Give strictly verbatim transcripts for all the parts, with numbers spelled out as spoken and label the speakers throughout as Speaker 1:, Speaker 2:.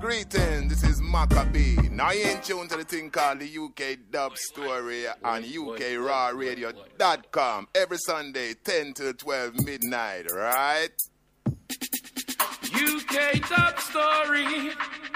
Speaker 1: greetings. This is Maccabee. Now you in tune to the thing called the U K Dub Story on U K Raw Radio dot com every Sunday, ten to twelve midnight, right?
Speaker 2: U K Dub Story.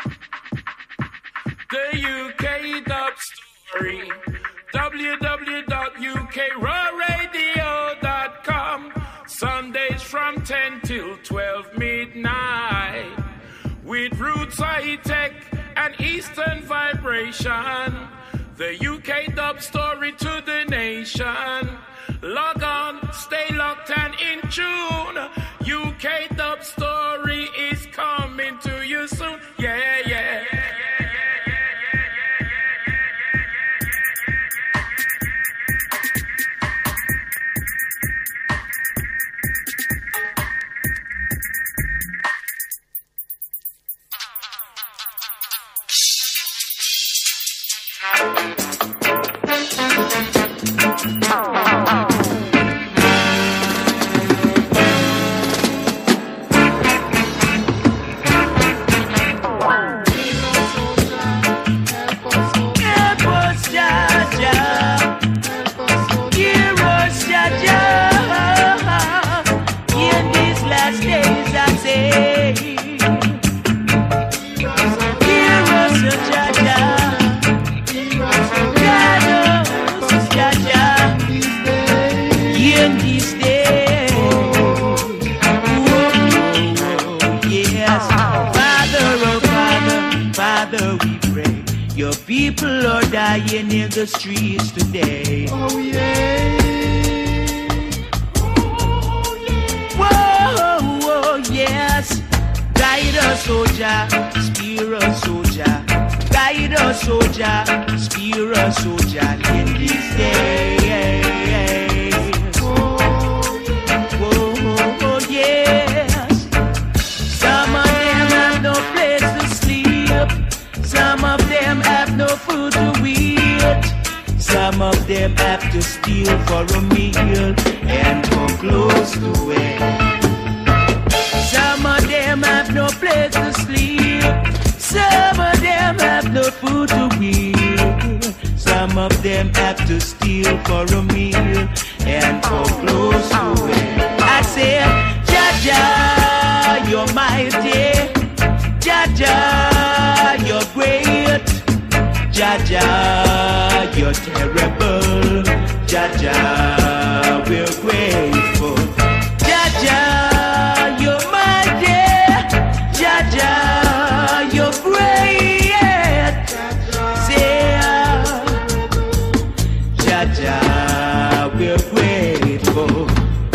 Speaker 2: The U K Dub Story. w w w dot u k raw radio dot com. Sundays from ten till twelve midnight. With roots high tech and Eastern vibration. The U K Dub Story to the nation. Log on, stay locked and in tune. U K Dub Story is coming to you soon. Yeah, yeah.
Speaker 3: People are dying in the streets today. Oh yeah. Oh yeah. Whoa, whoa, yes. Guide us, soldier, spear us, soldier. Guide us, soldier, spear us, soldier. In this day. Whoa, whoa, yes. Some of them have no place to sleep. Some of them have no food to eat. Some of them have to steal for a meal and come close to it. Some of them have no place to sleep. Some of them have no food to eat. Some of them have to steal for a meal and come close to it. I say, Jah Jah, you're mighty. Jah Jah, you're great. Jah Jah, you're terrible. Jah Jah, we're grateful. Jah Jah, you're mighty. Jah Jah, you're great. Say, Jah Jah, we're grateful.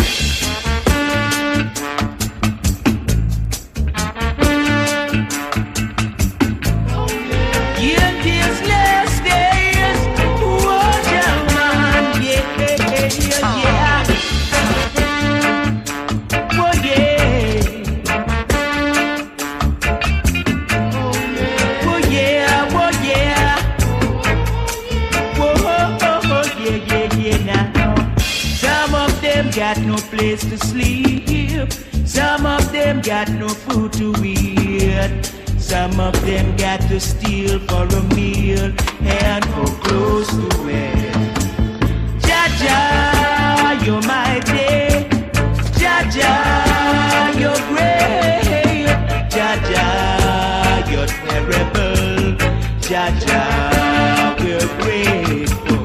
Speaker 3: Got no place to sleep. Some of them got no food to eat. Some of them got to steal for a meal and for close to wear. Jah Jah, you're mighty. Jah Jah, you're great. Jah Jah, you're terrible. Jah Jah, we're grateful.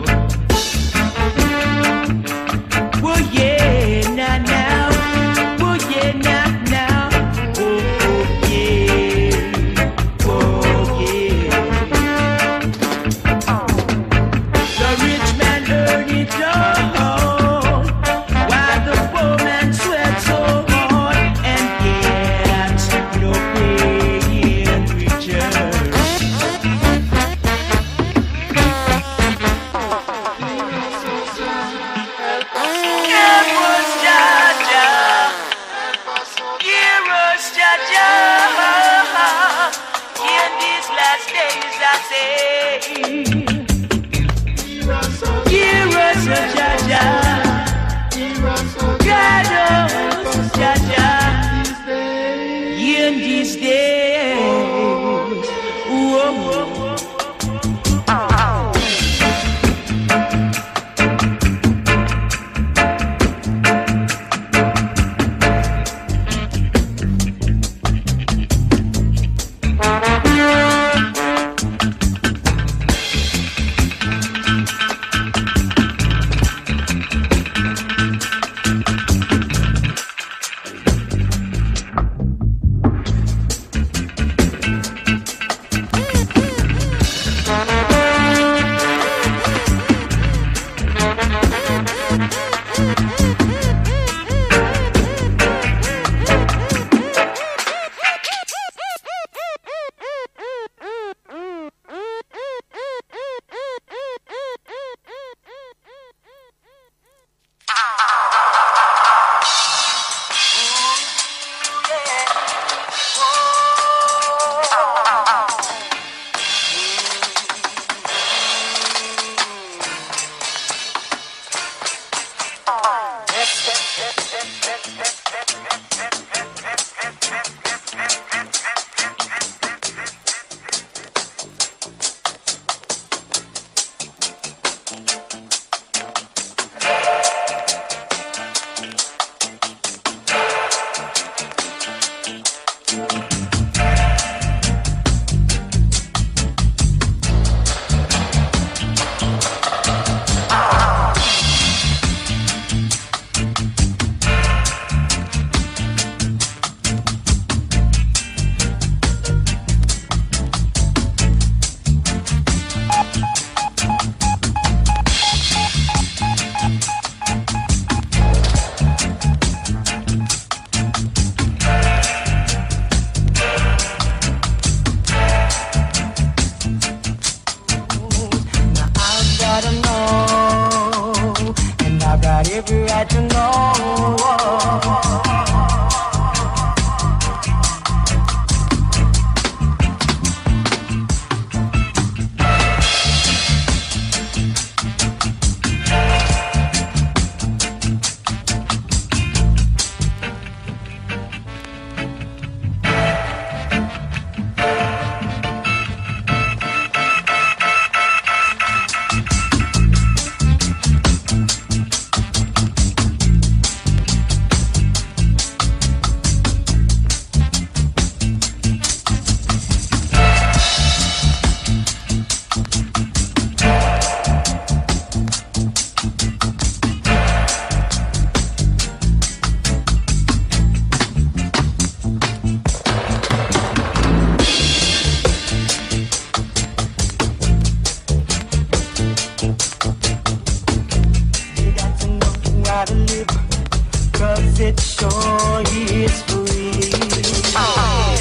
Speaker 3: Oh yeah, now now. Oh yeah, now now. Oh, oh yeah. Oh yeah. The rich man earn it all, while the poor man sweat so hard and gets no pay in return. it sure is free. Oh.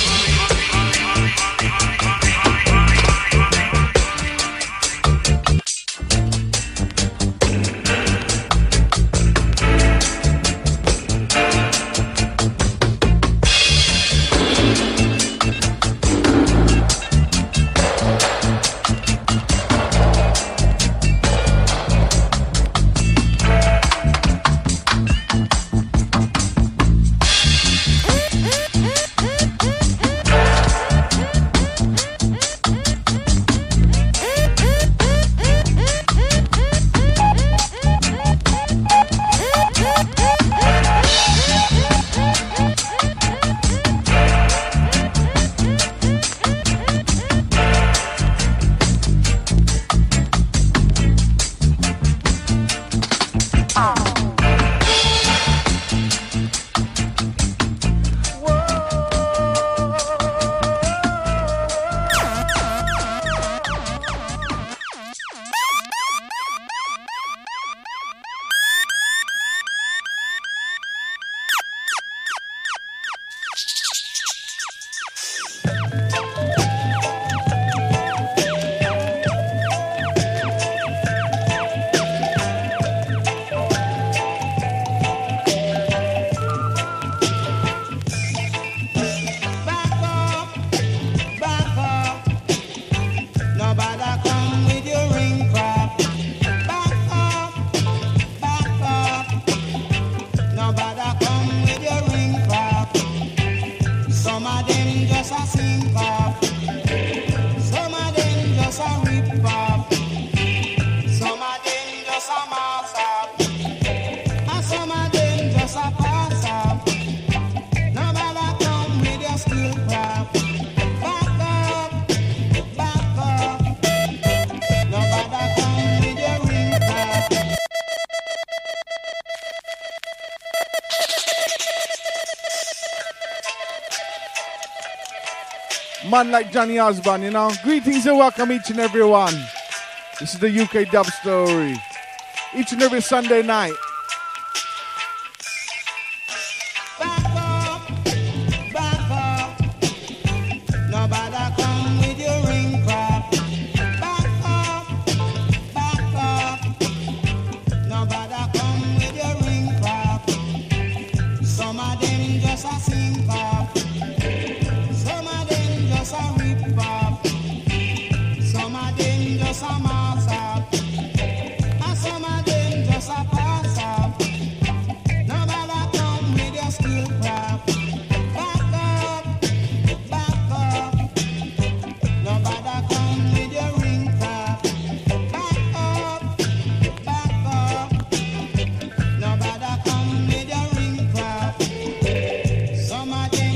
Speaker 4: Man like Johnny Osborne, you know. Greetings and welcome each and every one. This is the U K Dub Story. Each and every Sunday night.
Speaker 5: Back up, back up. Nobody come with your ring crap. Back up, back up. Nobody come with your ring crap. Some of them just a sing pop. Some of them just a rip pop. Some of them just a mass up. And some of them just a pass up. Nobody come with your skill crap. Back up, back up. Nobody come with your ring crap. Back up, back up. Nobody come with your ring crap. Some of them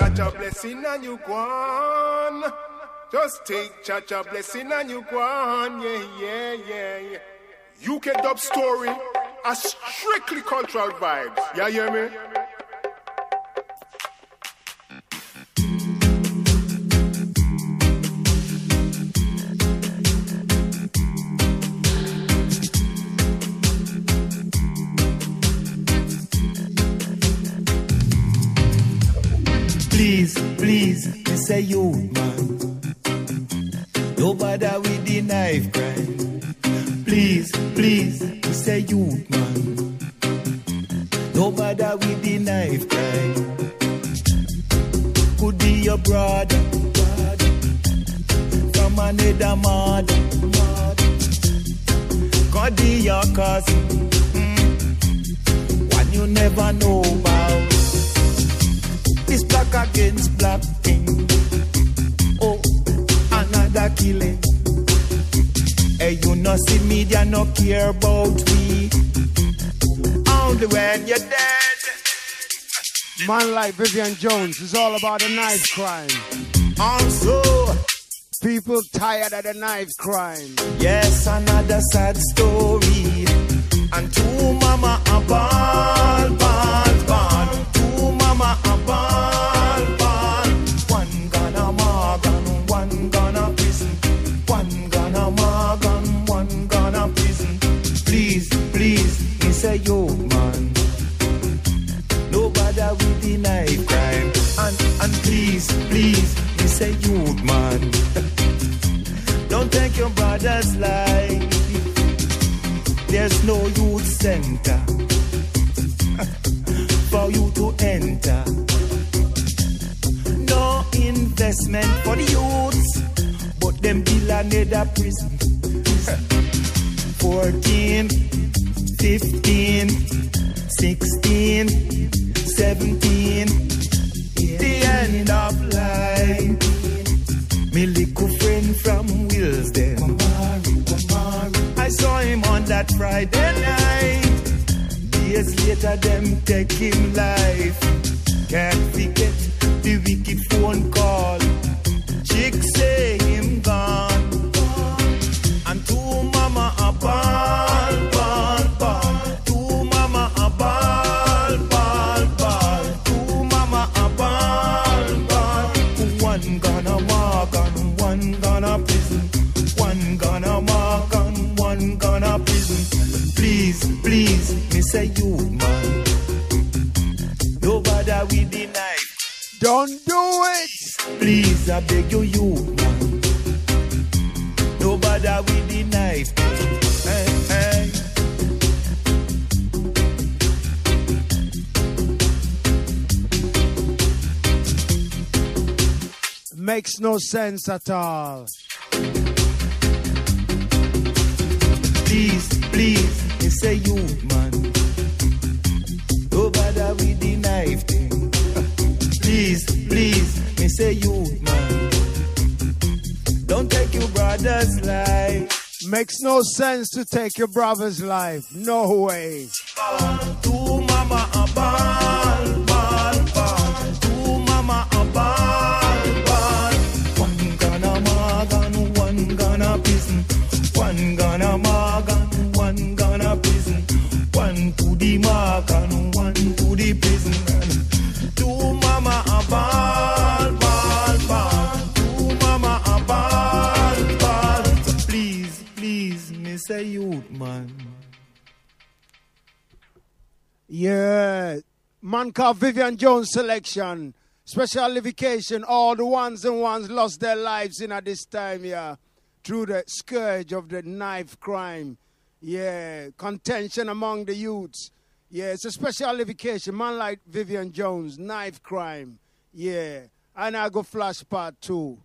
Speaker 6: Cha-Cha blessing and you go on. Just take Cha-Cha blessing and you go on. Yeah, yeah, yeah, yeah. U K Dub Story are strictly cultural vibes. Yeah, hear me?
Speaker 3: Please, please, me say you, man. No bother with the knife crime. Please, please, me say you, man. No bother with the knife crime. Could be your brother, brother from another mother, mother. Could be your cousin, mm. one you never know about. It's black against black thing. Oh, another killing. Hey, you no see media no care about we. Only when you're dead.
Speaker 4: Man like Vivian Jones is all about the knife crime.
Speaker 3: Also,
Speaker 4: people tired of the knife crime.
Speaker 3: Yes, another sad story. And two mama a ball, ball, ball. Two mama a ball, ball. One gonna Morgan, one gonna prison. One gonna Morgan, one gonna prison. Please, please, me say yo man. No bother with the knife crime. And, and please, please, me say you man. Don't take your brother's life. There's no youth center for you to enter. No investment for the youths, but them build another prison. Fourteen, fifteen, sixteen, seventeen, the end of life. Me little friend from Willesden, I saw him on that Friday night. Years later, them take him life. Can't forget the wicked phone call. Chick say him gone. And two mama a ball, ball, ball. Two mama a ball, ball, ball. Two mama a ball, ball. One gonna walk on, one gonna prison. One gonna walk on, one gonna prison. Please, please, me say you man. No bother with the knife.
Speaker 4: Don't do it.
Speaker 3: Please, I beg you, you man. No bother with the knife. Hey, hey.
Speaker 4: Makes no sense at all.
Speaker 3: Please, please, me say you man. No bother with the knife thing. Please, please, me say you man. Don't take your brother's life.
Speaker 4: Makes no sense to take your brother's life. No way.
Speaker 3: Two mama a ball, ball, ball. Two mama a ball, ball. One gonna Morgan, one gonna prison. One gonna Morgan, one gonna prison. One to the Morgan, one to the prison. Two mama a ball, ball, ball. Two mama a ball, ball. So please, please, me say youth man.
Speaker 4: Yeah. Man called Vivian Jones selection. Special livication. All the ones and ones lost their lives in at this time, yeah. Through the scourge of the knife crime. Yeah. Contention among the youths. Yeah, it's a special livication. Man like Vivian Jones, knife crime. Yeah. And I go flash part two.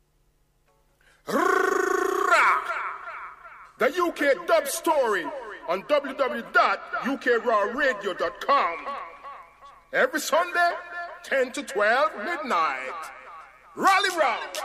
Speaker 6: The U K Dub Story on w w w dot u k raw radio dot com. Every Sunday, ten to twelve midnight. Rally round.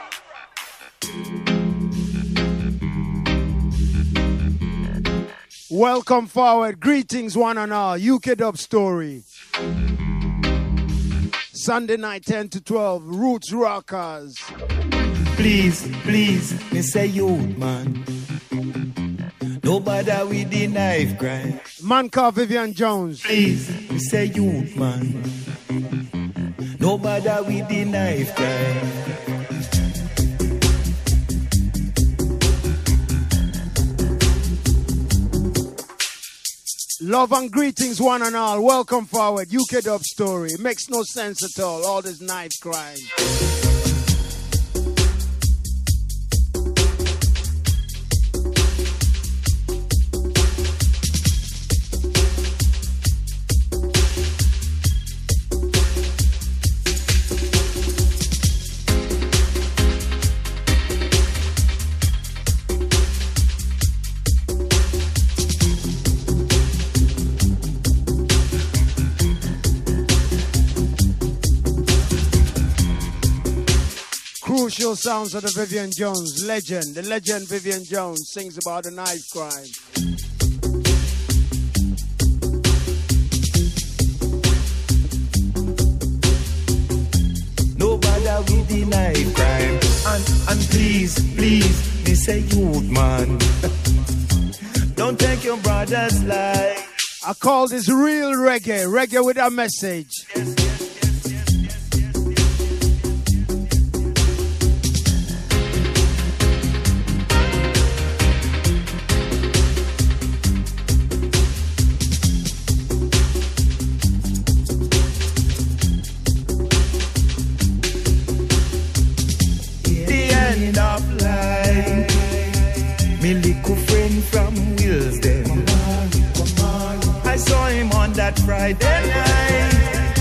Speaker 4: Welcome forward. Greetings one and all. U K Dub Story. Sunday night, ten to twelve, Roots Rockers.
Speaker 7: Please, please, me say youth, man. Nobody with the knife grind.
Speaker 4: Man called Vivian Jones.
Speaker 7: Please, me say youth, man. Nobody with the knife grind.
Speaker 4: Love and greetings, one and all. Welcome forward. U K Dub Story. Makes no sense at all. All this knife crime. Crucial sounds of the Vivian Jones legend. The legend Vivian Jones sings about the knife crime.
Speaker 7: Nobody with the knife crime. And, and please, please, me say youth, man. Don't take your brother's life.
Speaker 4: I call this real reggae. Reggae with a message.
Speaker 7: Yes.
Speaker 8: Friday night.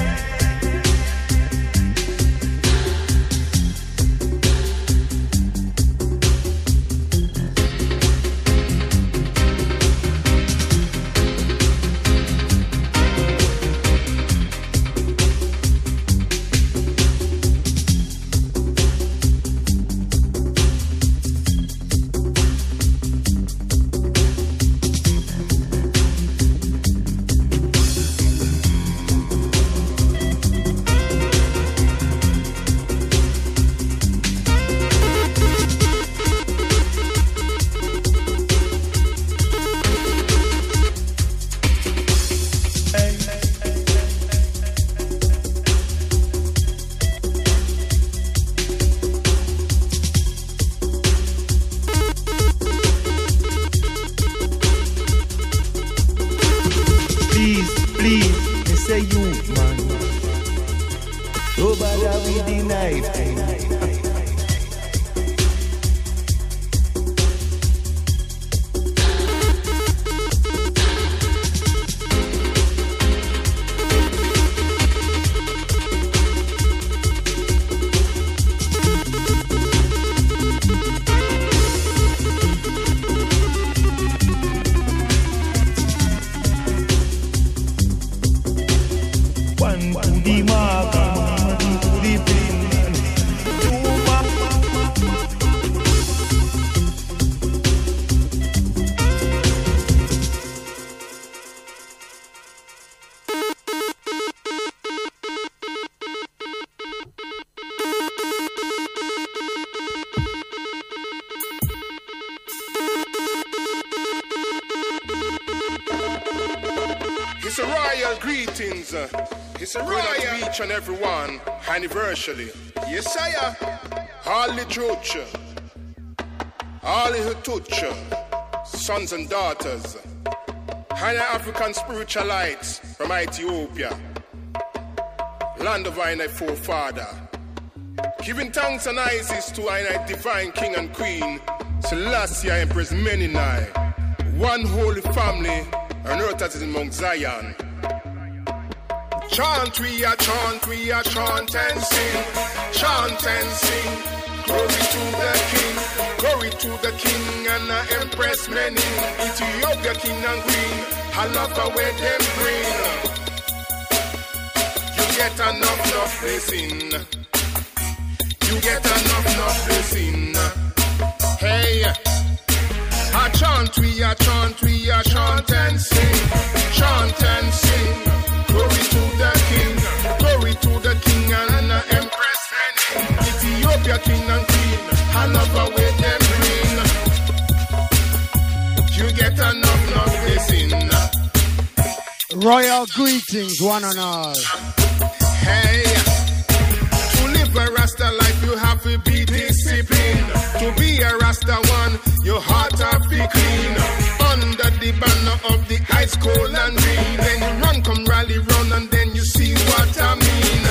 Speaker 6: It's a royal to each and everyone anniversary. Yes, I all the church, all the touch, sons and daughters, and African spiritualites from Ethiopia, land of our forefather. Giving thanks and praises to our divine king and queen, Selassie Empress Meninai, one holy family on earth as in Mount Zion. Chant, we are chant, we are chant and sing. Chant and sing. Glory to the king. Glory to the king and the empress many. Ethiopia king and queen. I love the way them bring. You get enough, enough blessing. You get enough, enough blessing. Hey. I chant, we are chant, we are chant and sing. Chant and sing. Glory to the king, glory to the king
Speaker 4: Royal greetings, one and all.
Speaker 6: Hey, to live a Rasta life, you have to be disciplined. To be a Rasta one, your heart have to be clean. Under the banner of the ice cold and green, then you run, come rally, run, and then you see what I mean.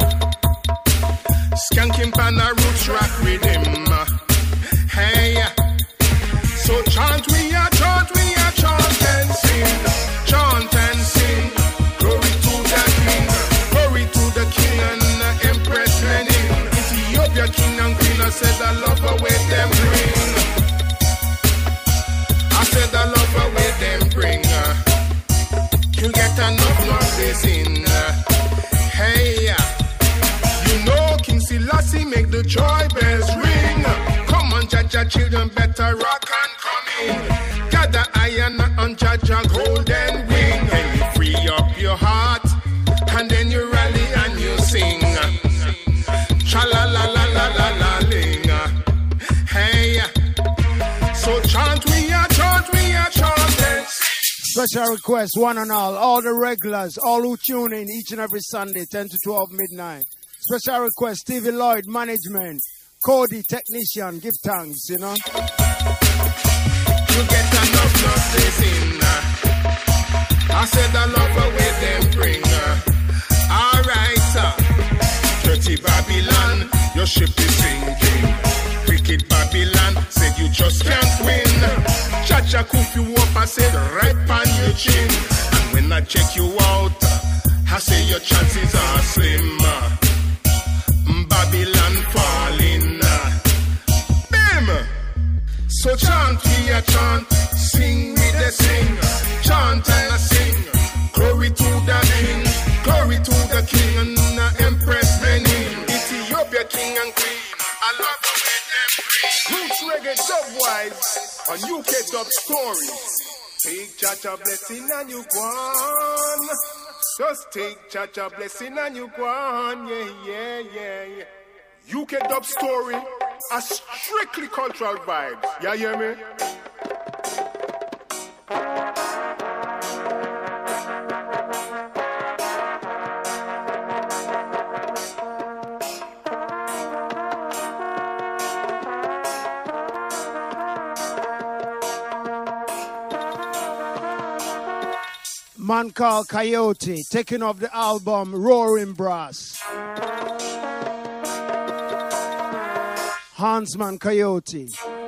Speaker 6: Skanking pan a roots rock with him. Hey, so chant we are, chant we are, chant and sing, chant and sing. Glory to the King, glory to the King and the Empress Lenin. Ethiopia King and Queen, I said I love her with them bring. I said I love her with them bring. You get enough notice in. Hey, you know King Selassie make the joy bells ring. Come on, Jaja children, better rock and come in. Gather iron on Jaja golden wing. And you free up your heart, and then you rally and you sing. Cha la la la la la la ling. Hey, so chant we are, chant we are, chanting.
Speaker 4: Special request, one and all, all the regulars, all who tune in each and every Sunday, ten to twelve midnight. Special request, Stevie Lloyd, management, Cody, technician, give thanks, you know.
Speaker 6: You get enough notice in. I said I love her with them bring. Alright, dirty Babylon, your ship is sinking. Wicked Babylon, said you just can't win. Chacha cook you up, I said right on your chin. And when I check you out, I say your chances are slim. Babylon falling. Bam! So chant we a chant, sing we the sing. Chant and a sing. Glory to the King, glory to the King and the Empress Benin. Ethiopia King and Queen, I love the way them bring. Roots reggae dubwise on U K Dub Stories. Take Chacha blessing and you go on. Just take Chacha blessing and you go on. Yeah, yeah, yeah, yeah. U K Dub Story, a strictly cultural vibes. Yeah, hear me?
Speaker 4: Man called Coyote, taking off the album Roaring Brass. Hansman Coyote.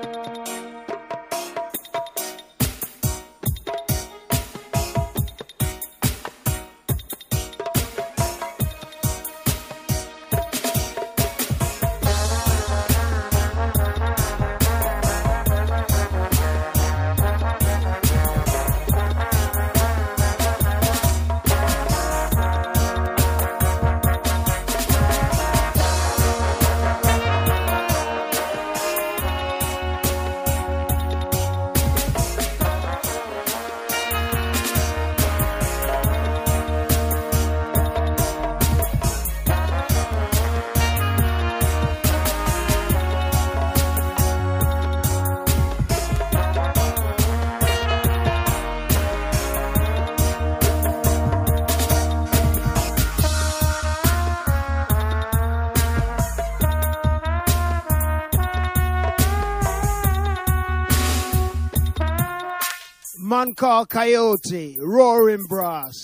Speaker 4: Man called Coyote, Roaring Brass.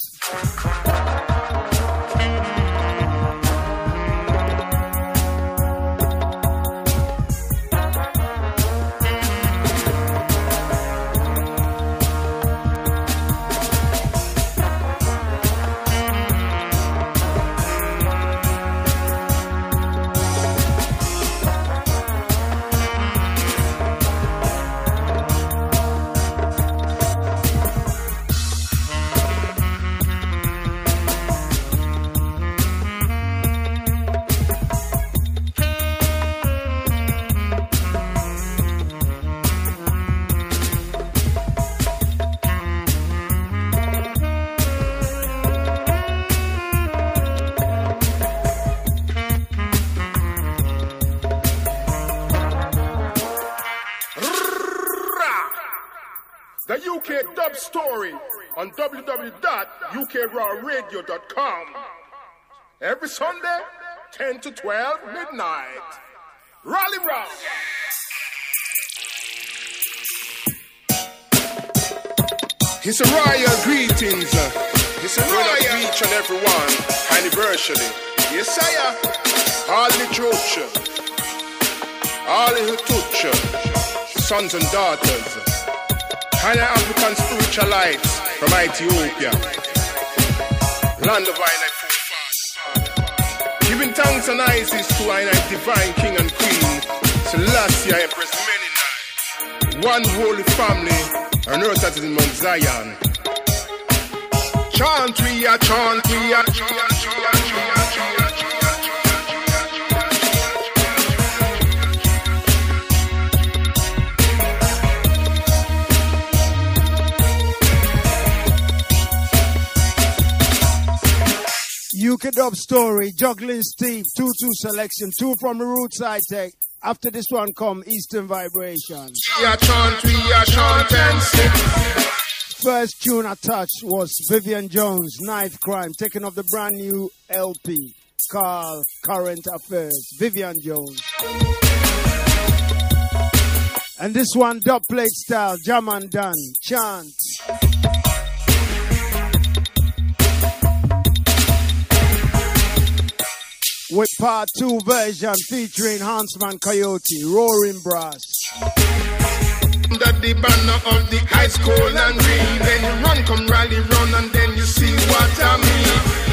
Speaker 6: The U K Dub Story, on w w w dot u k raw radio dot com. Every Sunday, ten to twelve midnight. Rally Rock! It's a royal greetings. It's a royal to each and every one. Anniversary. Yes, sire. All the church, all the touch, sons and daughters, and African spiritualites from Ethiopia, land of our forefathers. Giving thanks and Isis to our divine king and queen, Selassie Empress Meninai. One holy family. On earth that is in Mount Zion. Chant we are, chant we are, chant we are, chant we are,
Speaker 4: U K Dub Story, Juggling Steve, two two selection, two from the Roots High Tech. After this one come Eastern Vibration.
Speaker 6: We are chant, we are chant and sing.
Speaker 4: First tune I touched was Vivian Jones, Knife Crime, taking off the brand new L P called Current Affairs. Vivian Jones. And this one, dub plate style, Jam and Dan, Chant. With part two version featuring Huntsman Coyote, Roaring Brass.
Speaker 6: Under the banner of the high school and green, then you run, come rally, run, and then you see what I mean.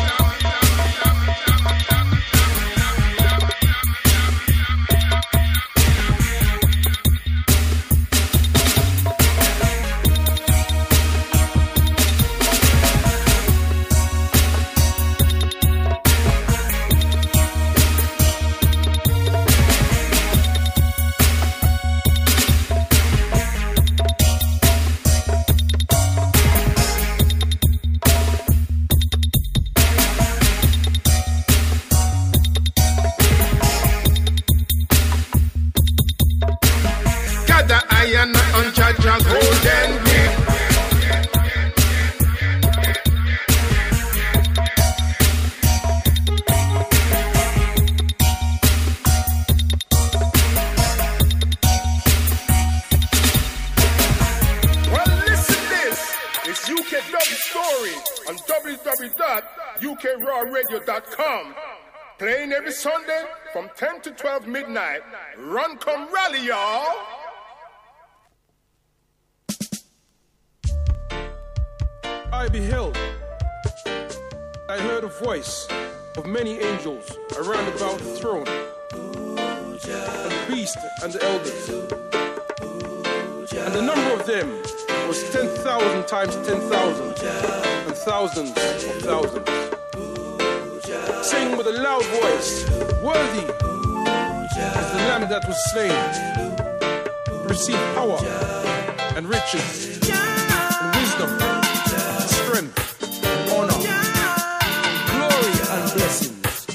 Speaker 6: u k raw radio dot com. Playing every Sunday from ten to twelve midnight. Run, come rally, y'all.
Speaker 8: I beheld, I heard a voice of many angels around about the throne, and the beast and the elders. And the number of them was ten thousand times ten thousand, and thousands of thousands. Saying with a loud voice, worthy is the Lamb that was slain, receive power and riches and wisdom, strength, honor, glory and blessings.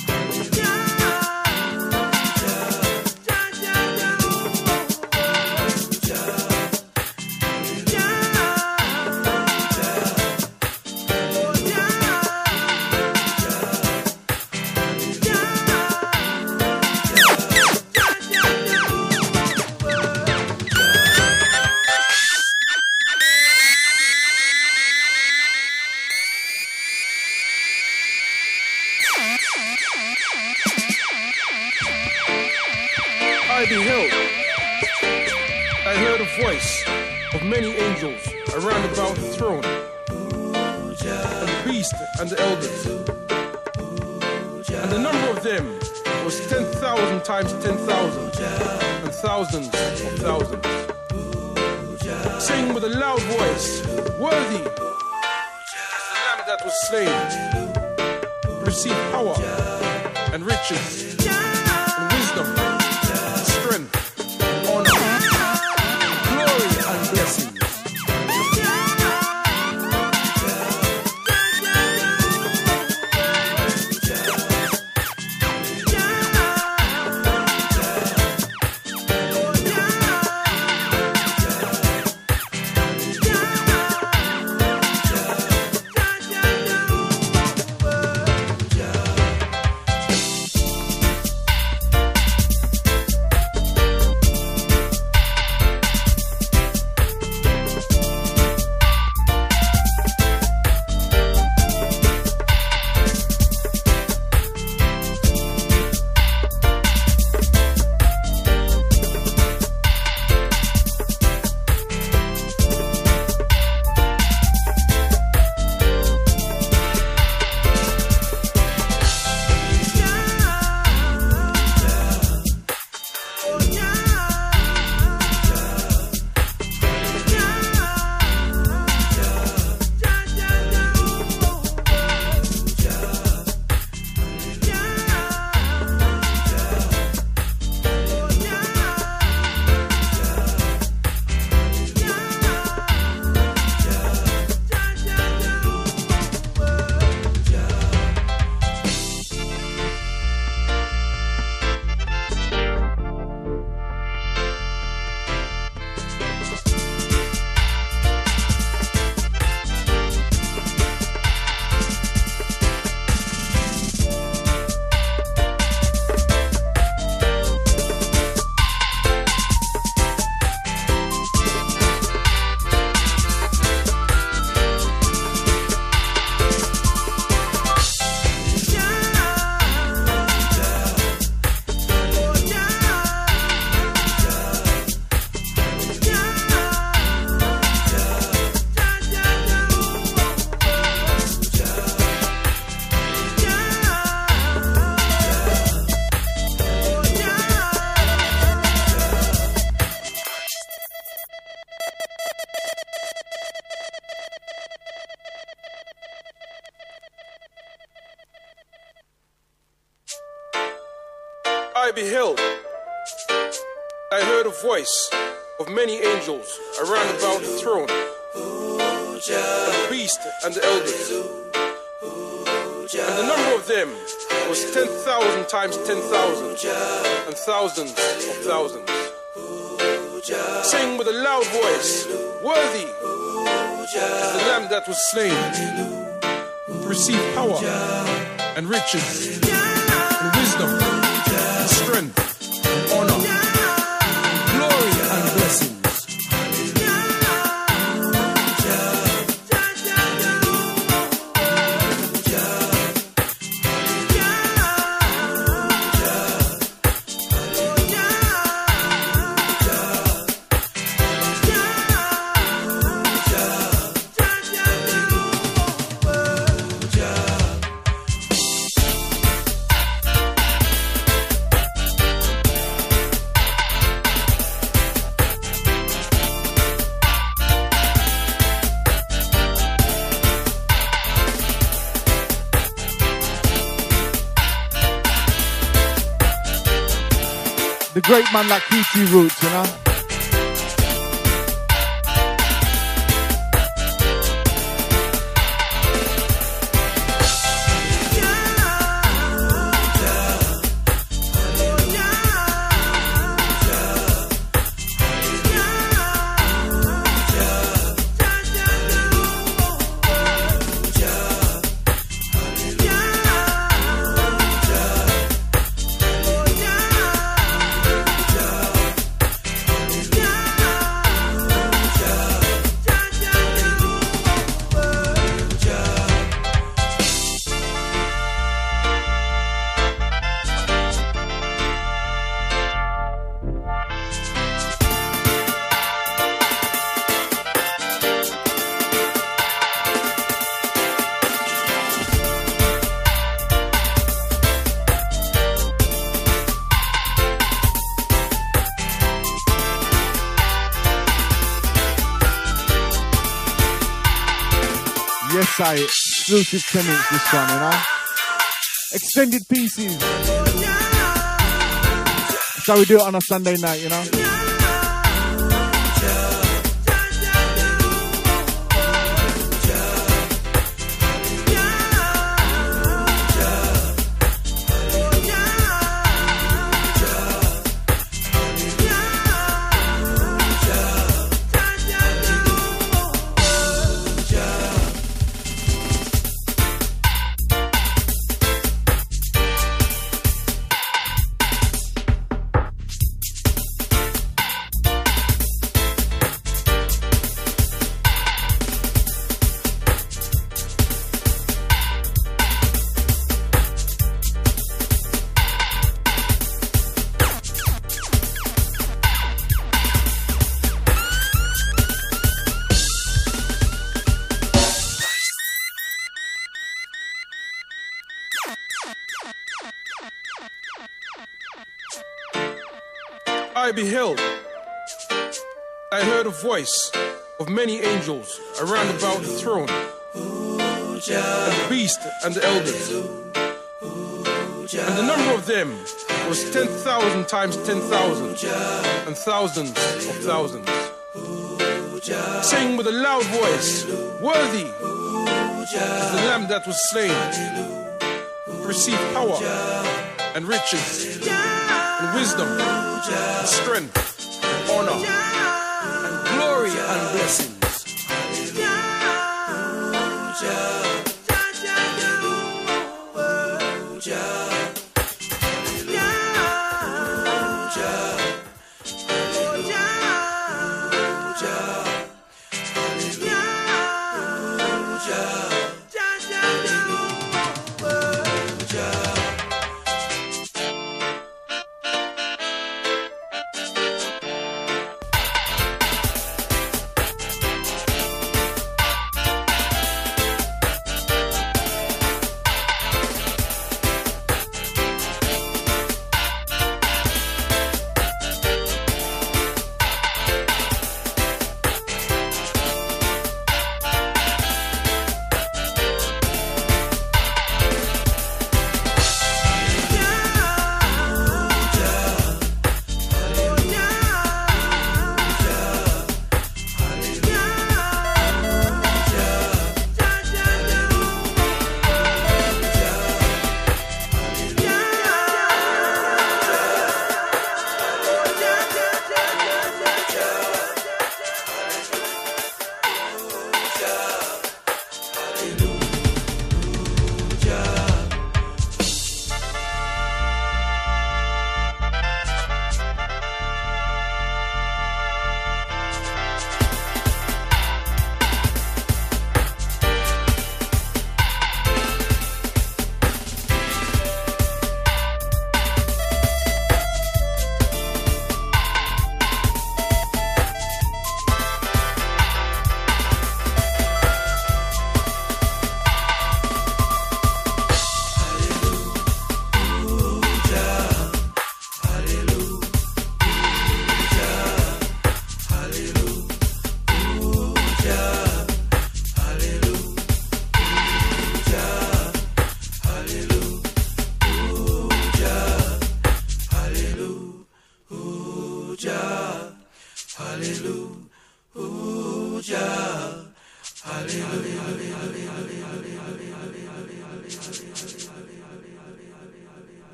Speaker 8: I beheld, I heard a voice of many angels around about the throne, and the beast and the elders. And the number of them was ten thousand times ten thousand, and thousands of thousands. Saying with a loud voice, worthy is the Lamb that was slain, receive power and riches and wisdom, strength, honor, glory and blessings. I beheld, I heard a voice of many angels around about the throne, and the beast and the elders. And the number of them was ten thousand times ten thousand, and thousands of thousands. Saying with a loud voice, worthy is the Lamb that was slain to receive power and riches and wisdom and strength and honor and glory and blessings.
Speaker 9: The great man like P T Roots, you know. Yes, I exclusive tenants this one, you know. Extended pieces. That's how we do it on a Sunday night, you know.
Speaker 8: I beheld, I heard a voice of many angels around about the throne, and the beast and the elders. And the number of them was ten thousand times ten thousand, and thousands of thousands. Saying with a loud voice, worthy is the Lamb that was slain to receive power and riches and wisdom and strength and honor and glory and blessings.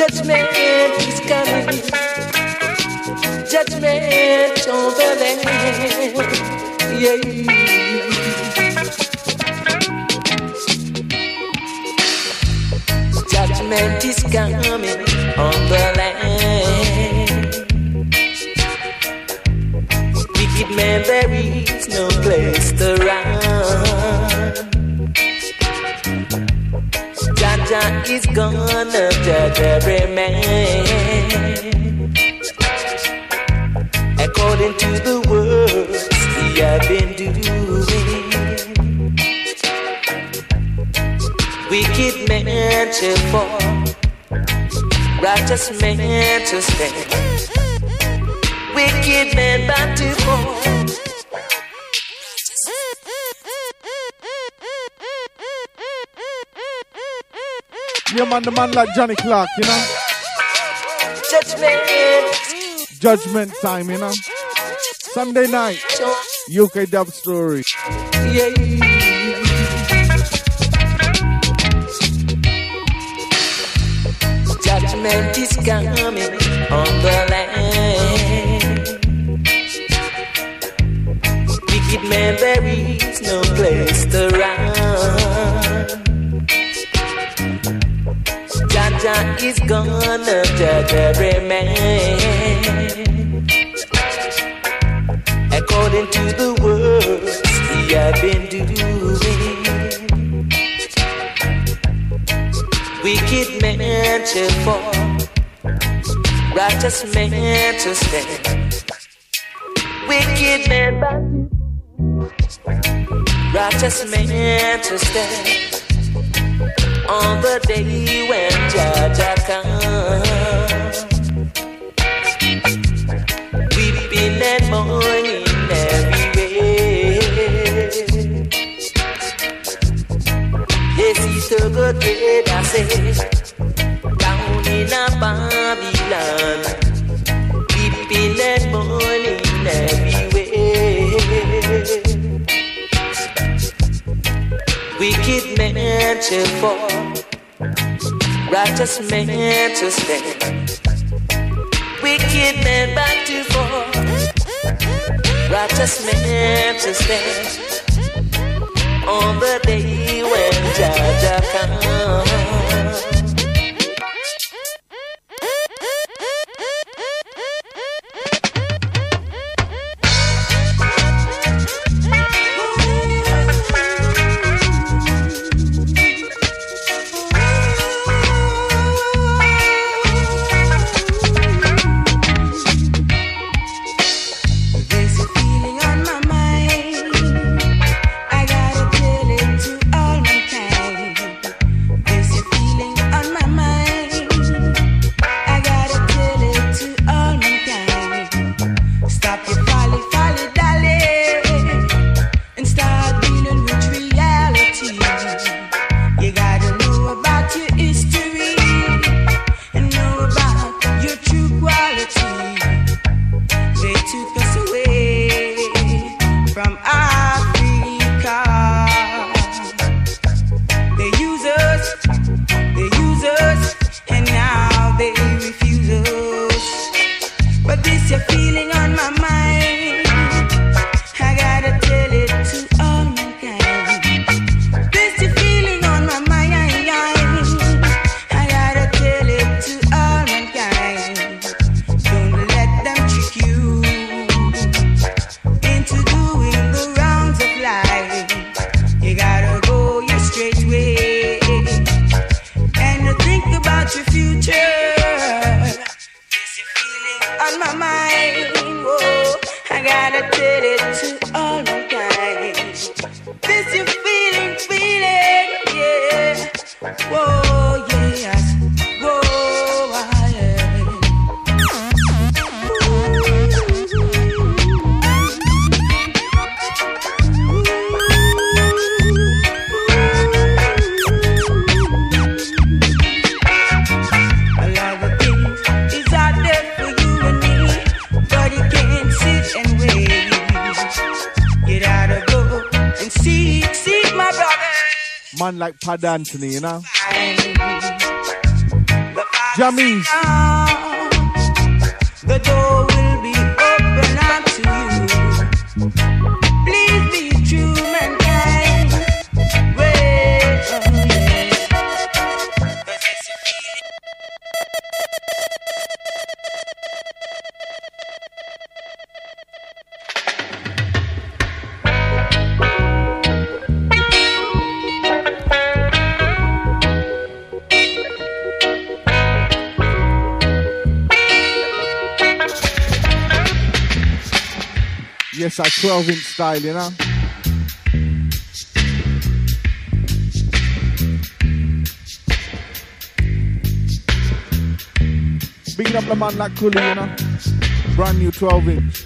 Speaker 3: Judgment is coming. Judgment over them. Yeah. Judgment is coming on the land. Wicked man, there is no place to run. Jaja is gonna judge every man according to the works he have been doing. Wicked man shall fall, righteous man to stand. Wicked man bound to fall.
Speaker 9: Yeah, man, the man like Johnny Clark, you know?
Speaker 3: Judgment.
Speaker 9: Judgment time, you know? Sunday night, U K Dub Story.
Speaker 3: Yeah. Judgment is coming on the land. Wicked man, there is no place to run. Jaja is gonna judge every man according to the works he have been doing. Wicked man shall fall, righteous man to stand. Wicked man bound, righteous man to stand. On the day when Jaja comes, weeping and mourning everywhere. Yes, he took a day, I say, down in a Babylon, weeping and mourning everywhere. Wicked man shall fall, righteous man to stand. Wicked man back to fall, righteous man to stand. On the day when Jaja comes.
Speaker 9: Man like Pad Anthony, you know? Jammies.
Speaker 5: The door will be open unto you. Please be true, mankind. Wait, oh yeah.
Speaker 9: Yes, I twelve inch style, you know. Bigging up the man like Cooley, you know. Brand new twelve inch.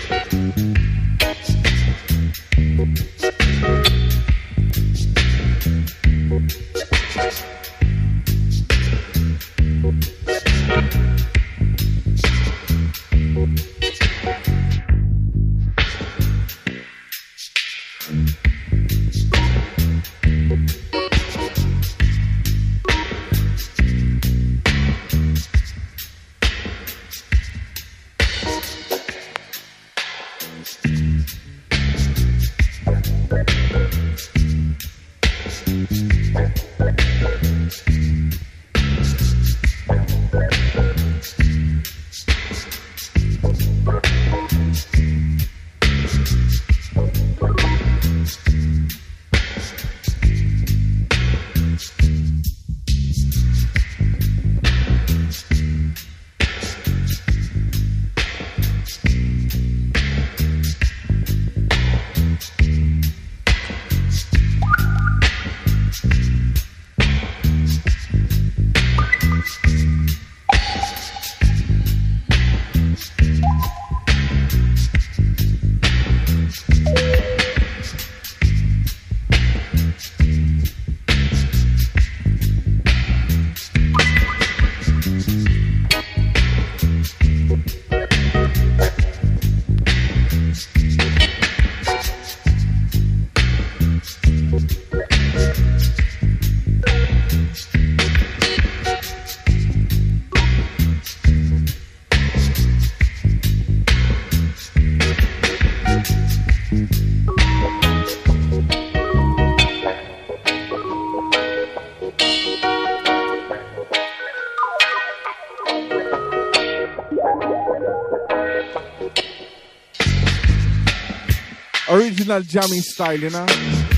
Speaker 9: Original jamming style, you know.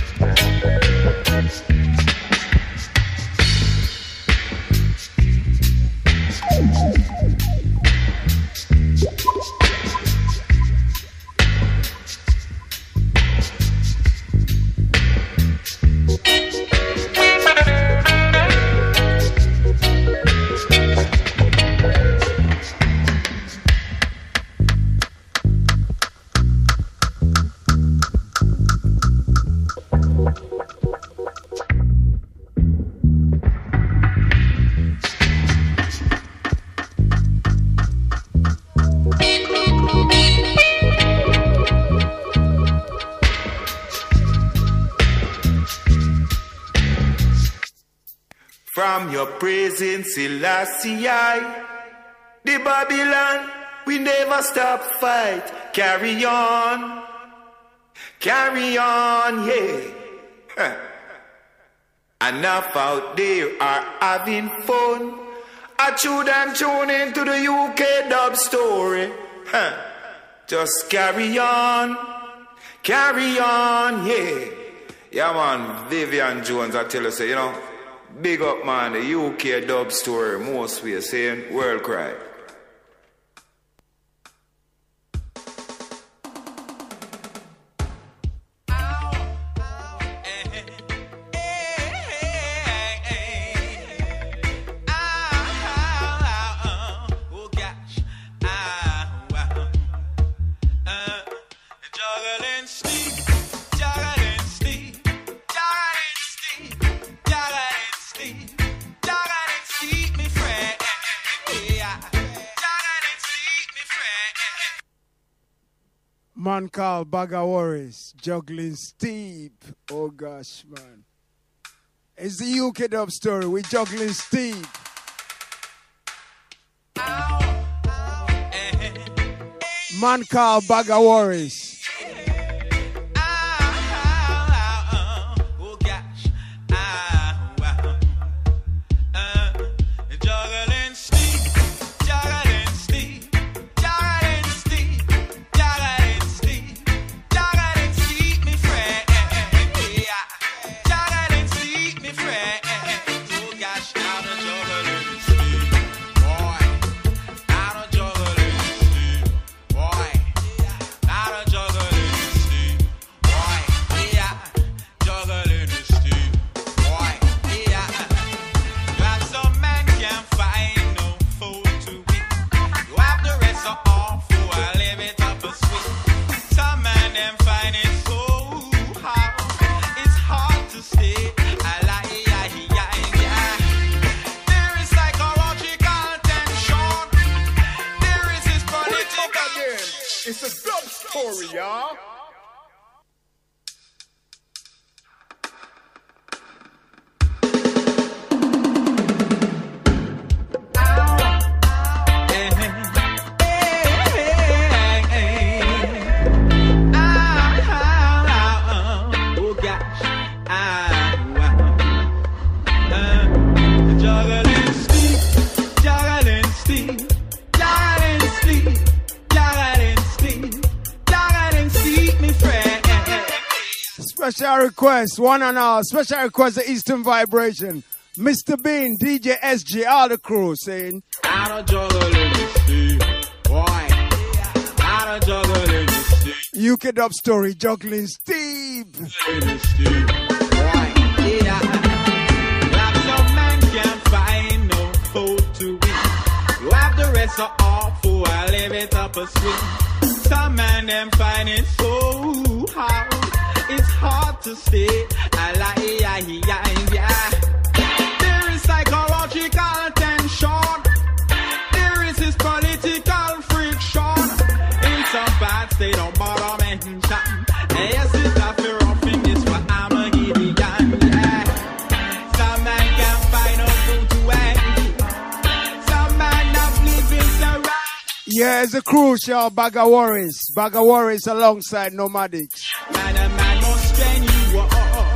Speaker 7: From your praising Selassie, the Babylon, we never stop fight. Carry on, carry on, yeah. Enough out there are having fun. I chew them tune into the U K dub story. Huh. Just carry on, carry on, yeah. Yeah, man, Vivian Jones, I tell you, say, you know, big up, man, the U K dub story, most we are saying, world cry.
Speaker 4: Man called Bagga Warriors, juggling steep. Oh gosh, man. It's the U K dub story. We juggling steep. Man called Bagga Warris.
Speaker 6: It's a dub story, y'all.
Speaker 4: Special request, one and all. Special request, the Eastern Vibration. Mister Bean, D J S G, all the crew saying.
Speaker 10: I don't juggle in the sea, boy. I don't juggle in the sea.
Speaker 4: U K Dub Story, juggling Steve.
Speaker 10: In the sea, boy. Yeah. Lots of men can't find no food to eat. You have the rest of all food, I live it up a swing. Some men them find it so hard. It's hard to stay. I like, yeah, yeah, yeah. There is psychological tension. There is this political friction. In some parts they don't bother mention. Yes, it's a fear of things, but I'm a Gideon, yeah. Some man can't find no food to eat. Some man not living so right.
Speaker 4: Yeah, it's a crucial Bagga Warris. Bagga Warris alongside Nomadics.
Speaker 10: Man, a man must train you up.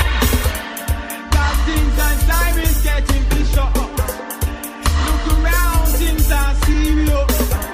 Speaker 10: Got things and time is getting vicious. Look around, things are serious.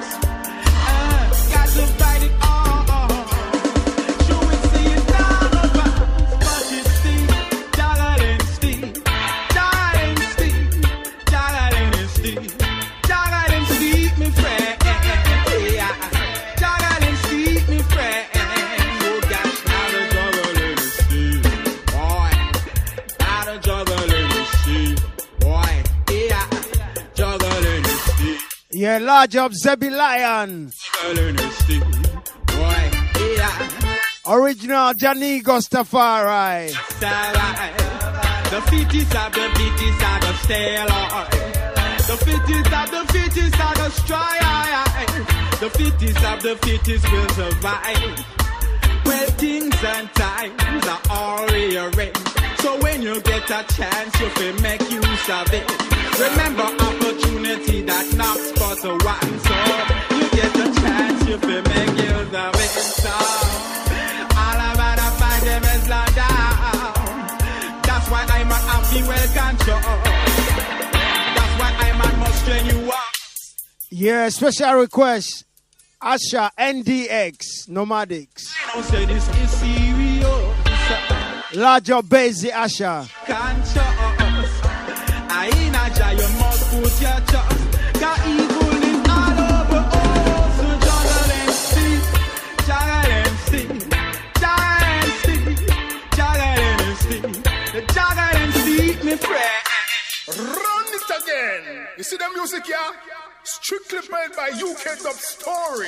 Speaker 10: Uh, got to fight it all. Show it, see it down over. But it's Steve, Jaggalin Steve, Jaggalin Steve, Jaggalin Steve, Jaggalin Steve, me friend. Yeah, Jaggalin Steve, me friend. Oh gosh, now the juggling is Steve, boy. Now the juggling is Steve, boy. Yeah, juggling is Steve,
Speaker 4: Yeah, large up Zebby Lion.
Speaker 10: juggling is Steve, boy. Yeah.
Speaker 4: Original Johnny Gustafari.
Speaker 10: Starlight. The fittest of the fittest are the stay alive. The fittest of the fittest are the strive. The fittest of the fittest will survive. Well, things and times are all rearranged. So when you get a chance, you can make use of it. Remember opportunity that knocks for the one. So you get a chance, you can make use of it. So all about to find them is locked down. That's why I'm a happy well control. That's why I'm a must train you up.
Speaker 4: Yeah, special request. Asha N D X Nomadics.
Speaker 10: I don't say this is serious.
Speaker 4: Large up Basie Asha.
Speaker 10: Conscious. I ain't a giant, you must put your trust. Got evil is all over us. So Jaggalin Steve, Jaggalin Steve, Jaggalin Steve, Jaggalin Steve, Jaggalin Steve, me friend.
Speaker 6: Run it again. You see the music here? Strictly played by U K Dub Story.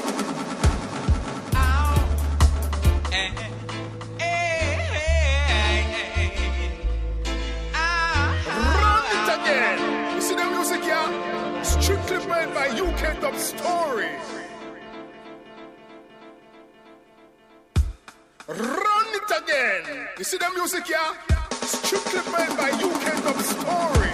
Speaker 6: Run it again. You see the music here? Strictly played by U K Dub Story. Run it again. You see the music here? Strictly played by U K Dub Story.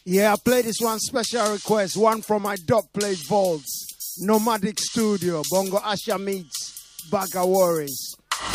Speaker 4: Yeah, I play this one special request, one from my dub plate vaults, Nomadic Studio, Bongo Asha meets Baga Warriors.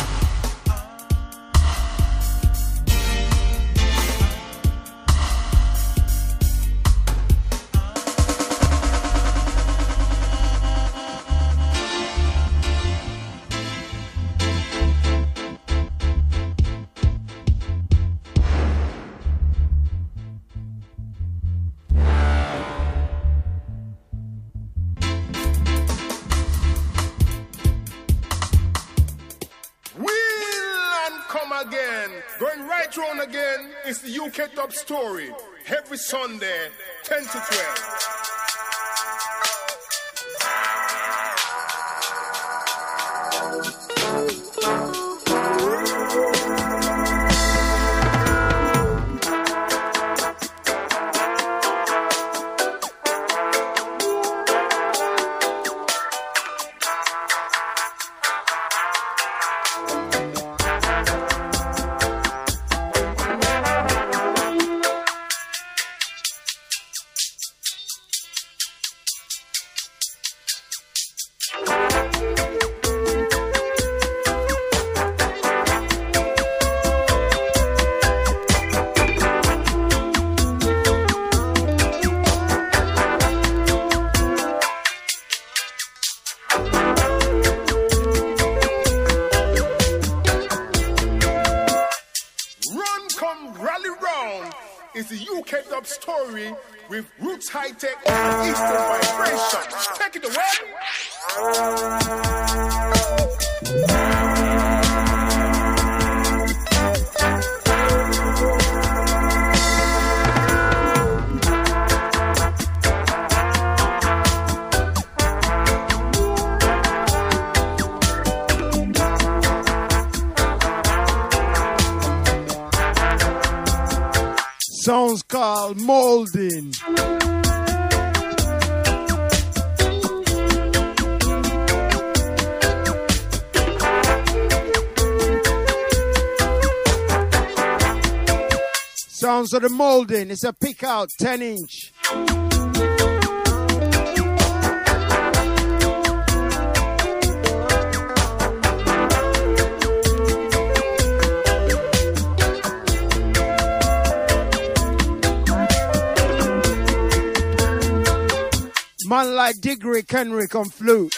Speaker 6: Round again is the U K Dub Story every Sunday, ten to twelve. With Roots High Tech and Eastern Vibration. Take it away.
Speaker 4: Sounds called molding. Sounds of the molding. It's a pick out ten inch. Man like Diggory Kenrick on flute.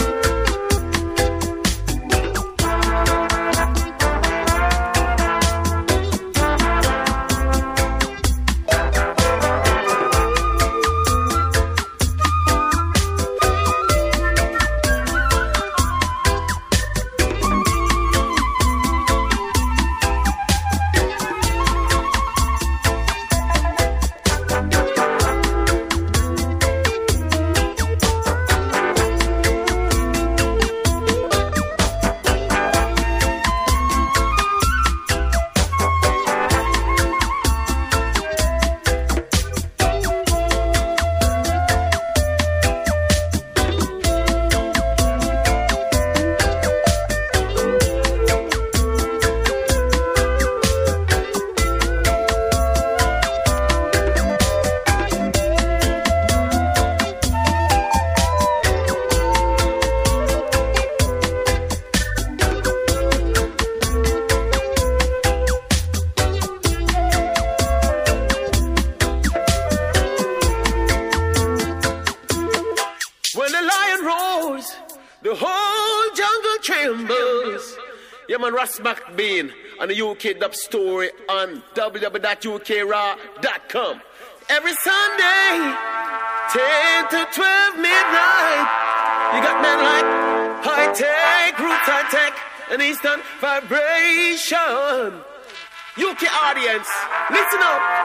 Speaker 11: McBean on the U K Dub Story on w w w dot u k raw dot com. Every Sunday, ten to twelve midnight, you got men like High Tech, Roots High Tech, and Eastern Vibration. U K audience, listen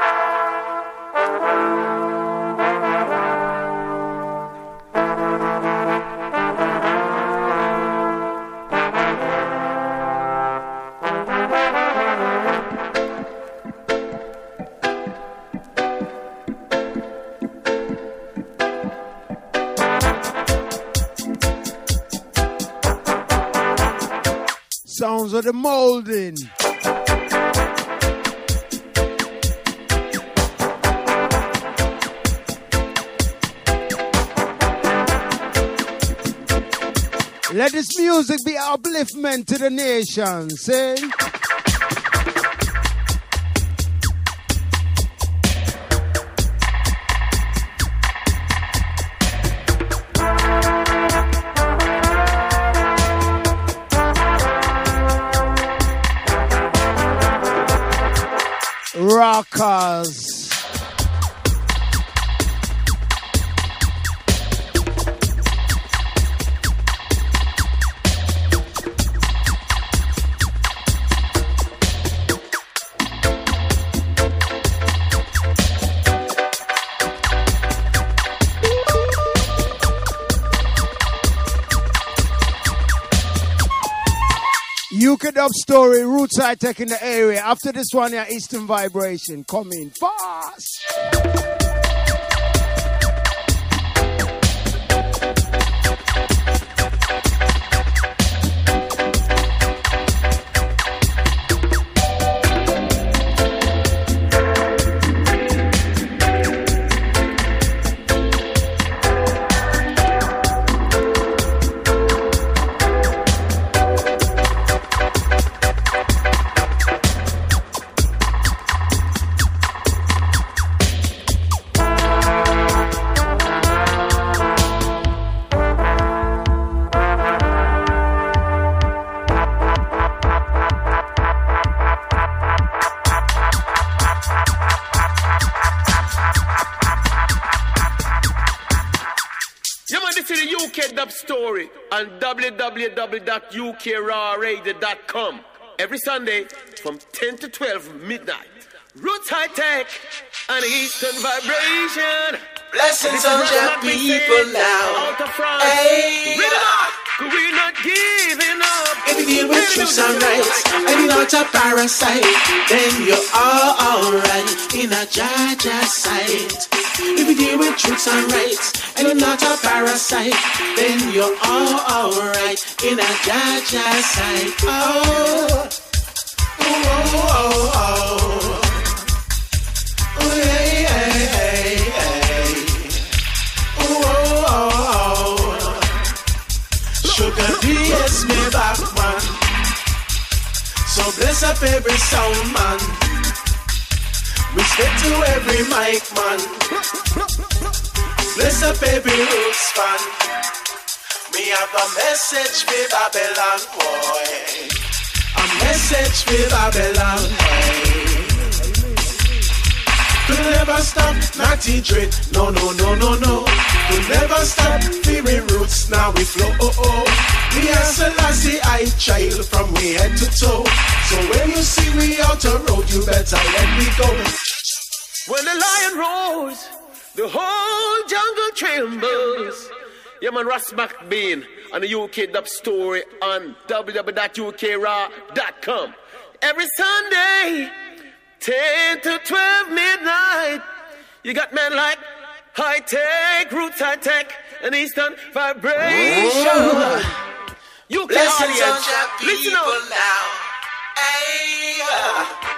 Speaker 11: up.
Speaker 4: Sounds of the molding. Let this music be upliftment to the nation. See? Rockers. U K Dub Story, Roots High Tech in the area. After this one, yeah, Eastern Vibration coming fast.
Speaker 11: Story on w w w dot u k raw radio dot com every Sunday from ten to twelve midnight. Roots High Tech and Eastern Vibration.
Speaker 12: Blessings on your people now. Hey,
Speaker 11: we're not giving up.
Speaker 12: If you deal with truths and rights, and you're not a parasite, then you're all alright in a Jaja sight. If you deal with truths and rights, and you're not a parasite, then you're all alright in a Jaja sight. Oh, oh, oh, oh, oh, hey, hey, hey, hey. Oh, oh, oh, oh. Sugar D is me back, man. So bless up every sound, man. Respect to every mic, man. Bless up every roots fan. Me have a message for Babylon, boy. A message for Babylon, boy. We'll never stop, naughty dread. No, no, no, no, no. We'll never stop, theory roots. Now we flow, oh, oh. Me and Selassie, I child from we head to toe. So when you see we out the road, you better let me go.
Speaker 11: When the lion roars, the whole jungle trembles. Yeah, man, Ross McBean on the U K Dub Story on w w w dot u k raw dot com. Every Sunday, ten to twelve midnight, you got men like High Tech, Roots High Tech, and Eastern Vibration.
Speaker 12: Whoa.
Speaker 11: U K
Speaker 12: Blessings
Speaker 11: audience,
Speaker 12: on your
Speaker 11: listen
Speaker 12: people
Speaker 11: up.
Speaker 12: now. Hey, uh.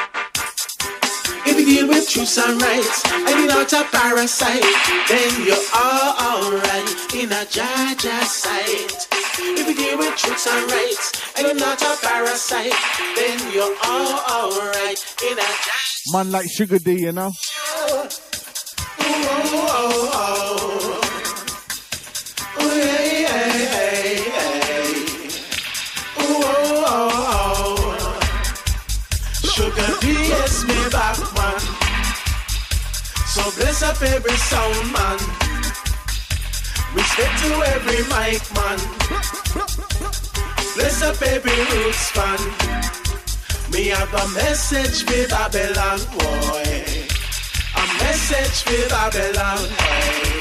Speaker 12: If you deal with truths and rights, and you're not a parasite, then you're all alright in a Jaja sight. If you deal with truths and rights, and you're not a parasite, then you're all alright in a Jaja.
Speaker 9: Man like Sugar D, you know.
Speaker 12: Oh, oh, oh, oh. Oh, hey, hey, hey, hey. Oh, oh, oh, oh. Sugar D is me back, man. So bless up every sound, man. Respect to every mic, man. Bless up every roots fan. Me have a message for Babylon, boy. A message for Babylon, boy.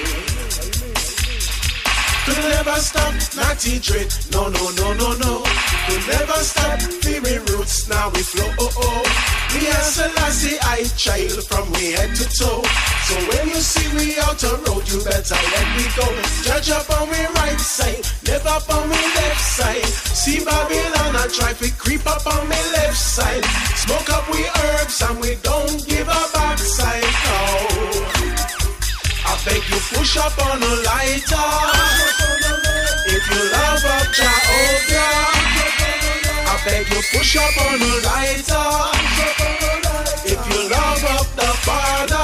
Speaker 12: Could never stop, naughty dread. No, no, no, no, no. Could never stop, theory roots. Now we flow, oh, oh. Me and Selassie, I child from we head to toe. So when you see we out the road, you better let me go. Judge up on me right side, never up on me left side. See Babylon, I try to creep up on me left side. Smoke up we herbs and we don't give a backside, no. I beg you push up on a lighter. If you love up Jehovah, I beg you push up on the lighter. If you love up the Father,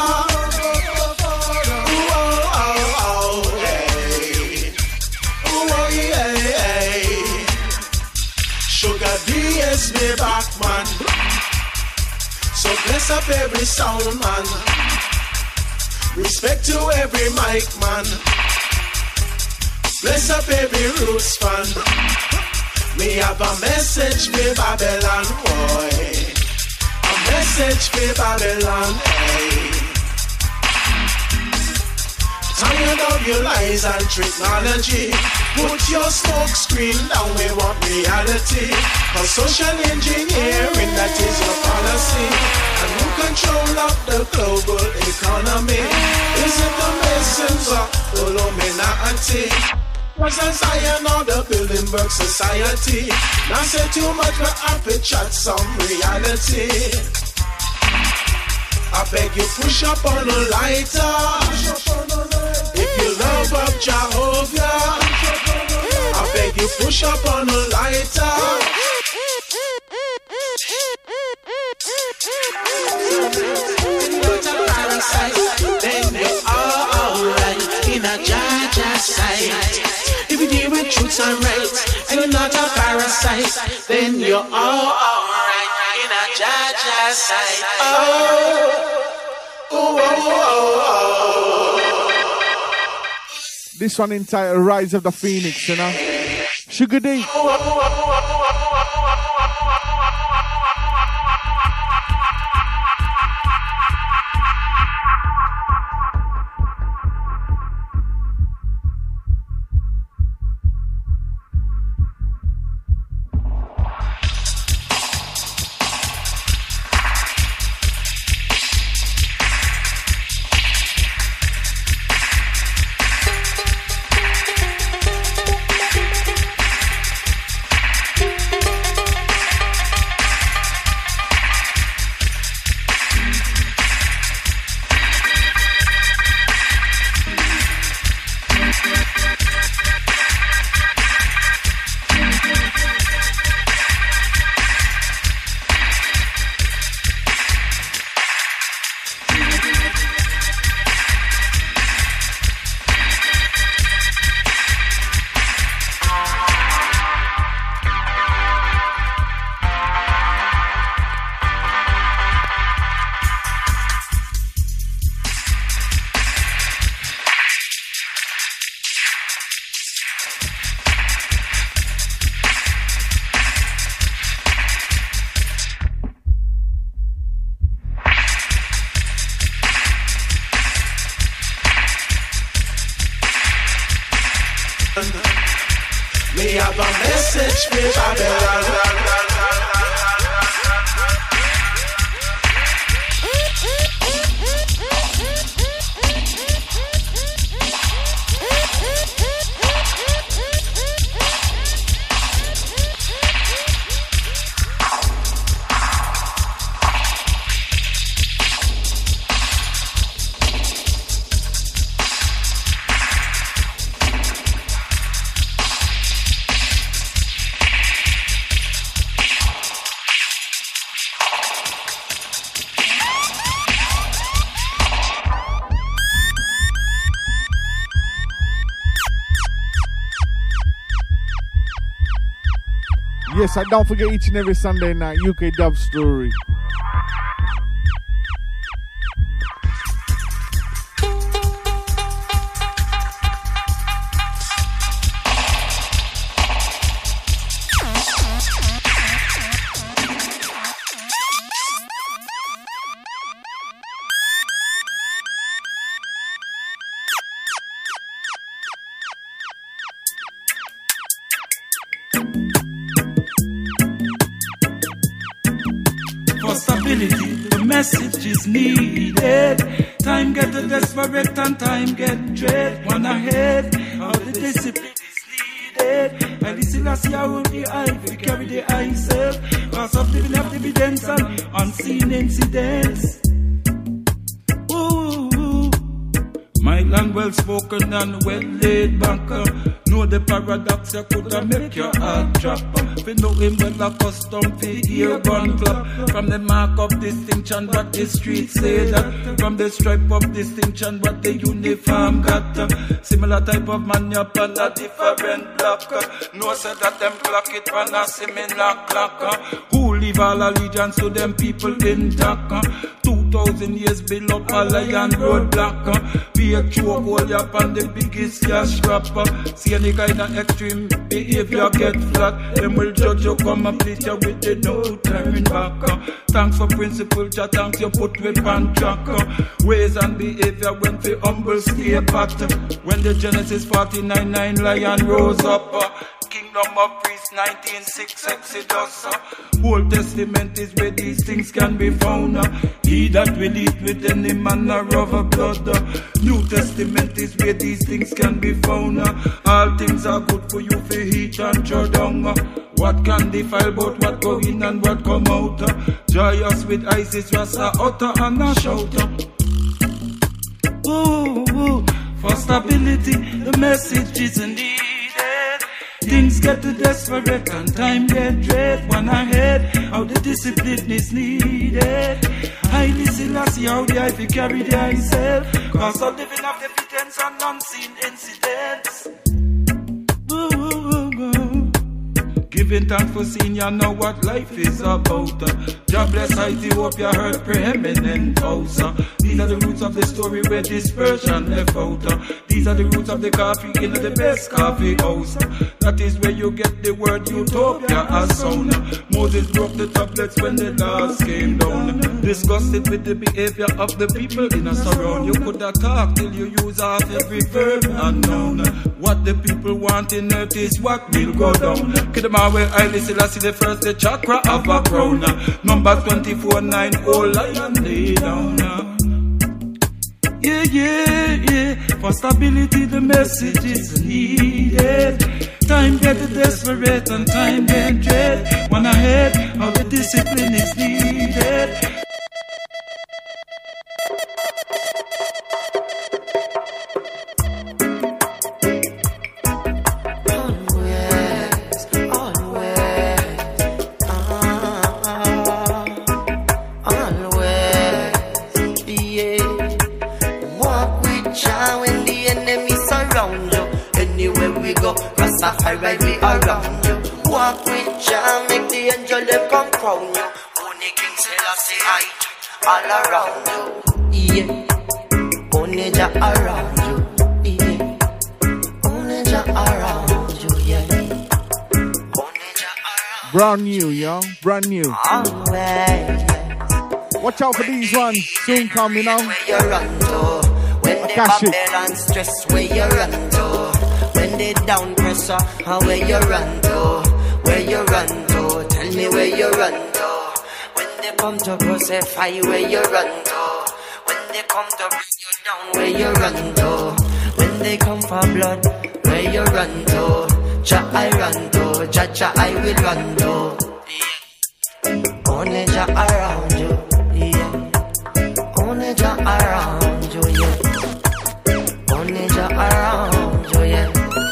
Speaker 12: ooh, oh, oh, oh, hey. Ooh, oh, yeah, hey. Sugar D is me back, man. So bless up every sound, man. Respect to every mic, man. Bless up every roots fan. Me have a message for Babylon, boy. A message for Babylon, hey. Tired of your lies and technology. Put your smoke screen down, we want reality. Cause social engineering, that is your policy. And who control of the global economy? Is it the Masons or Illuminati? Was a Zion or the Bilderberg Society? Now say too much, but I fit chat some reality. I beg you push up on a lighter. If you love up Jehovah, I beg you push up on a lighter. Then you're alright in a Jaja sight. If you deal with truths and rights and you're not a parasite, then you're alright in a Jaja sight. Oh, oh, oh, oh, oh.
Speaker 9: This one entitled Rise of the Phoenix, you know. Sugar D.
Speaker 12: Me have a message for Babylon.
Speaker 9: Yes, and don't forget each and every Sunday night, U K Dub Story.
Speaker 13: Desperate and time get dread. One ahead, how the discipline is needed. I listen as you hold the eye, we carry the eye self. Cause of living of dividends and unseen incidents. Ooh, my land and well spoken and well laid back. Uh, know the paradox you could have make your heart drop. We know him well accustomed to ear gun clap. From the mark of distinction what the streets say that. From the stripe of distinction what the uniform got. Uh, similar type of man up on a different block. Uh, no say that them clock it on a similar clock. Uh, who leave all allegiance to them people intact. Uh, Two thousand years build up a lion roadblock. Uh, be a choke hold up on the biggest cash rapper. See any kind of extreme behavior get flat. Them will judge you, come and please you with the no turning back. Uh, thanks for principle, ja, thanks you put with on track. Uh, ways and behavior when we humble stay pat. Uh, when the Genesis forty-nine nine lion rose up. Uh, Kingdom of Priests nineteen six Exodus. Uh, Old Testament is where these things can be found. Uh, he that will eat with any manner of a blood. Uh, New Testament is where these things can be found. Uh, all things are good for you for heat and draw down. Uh, what can defile but what go in and what come out? Uh, joy us with Isis, Rasta, utter and a shout. Uh, ooh, ooh. For stability, the message is needed. Things get too desperate and time get dread. One ahead, how the discipline is needed. Highly Selassie, how the I fi carry thyself. Cause of living of the pretense and unseen incidents. Ooh, ooh, ooh, ooh. Giving thanks for seeing you know what life is about. God bless Ethiopia, heard preeminent house. These are the roots of the story where dispersion left out. These are the roots of the coffee in the best coffee house. That is where you get the word utopia as sound. Moses broke the tablets when the laws came down. Disgusted with the behavior of the people in a surround. You could have talked till you use half every verb unknown. What the people want in earth is what will go down. Kid them away, I listen, I see the first, the chakra of a crown. Number twenty-four nine, oh lion lay down. Yeah, yeah, yeah. For stability, the message is needed. Time get desperate and time get dread. One ahead, how the discipline is needed.
Speaker 14: Ride me around you. Walk with Jah, make the angel them come crown you. Only King Selassie I all around you. Yeah. Only Jah around you. Yeah. Only Jah around you. Yeah. Only Jah around.
Speaker 9: Brand new, yo. Brand new.
Speaker 14: Always.
Speaker 9: Watch out for these ones. Soon coming, you know.
Speaker 14: Where you run to? When the Babylon stress, where you run to? When they down pressure, how where you run to? Where you run to? Tell me where you run to. When they come to crucify, where you run to? When they come to bring you down, where you run to? When they come for blood, where you run to? Jah I run to, Jah Jah I will run to. Yeah. Only Jah around you, yeah. Only Jah around you, yeah. Only Jah around you, yeah.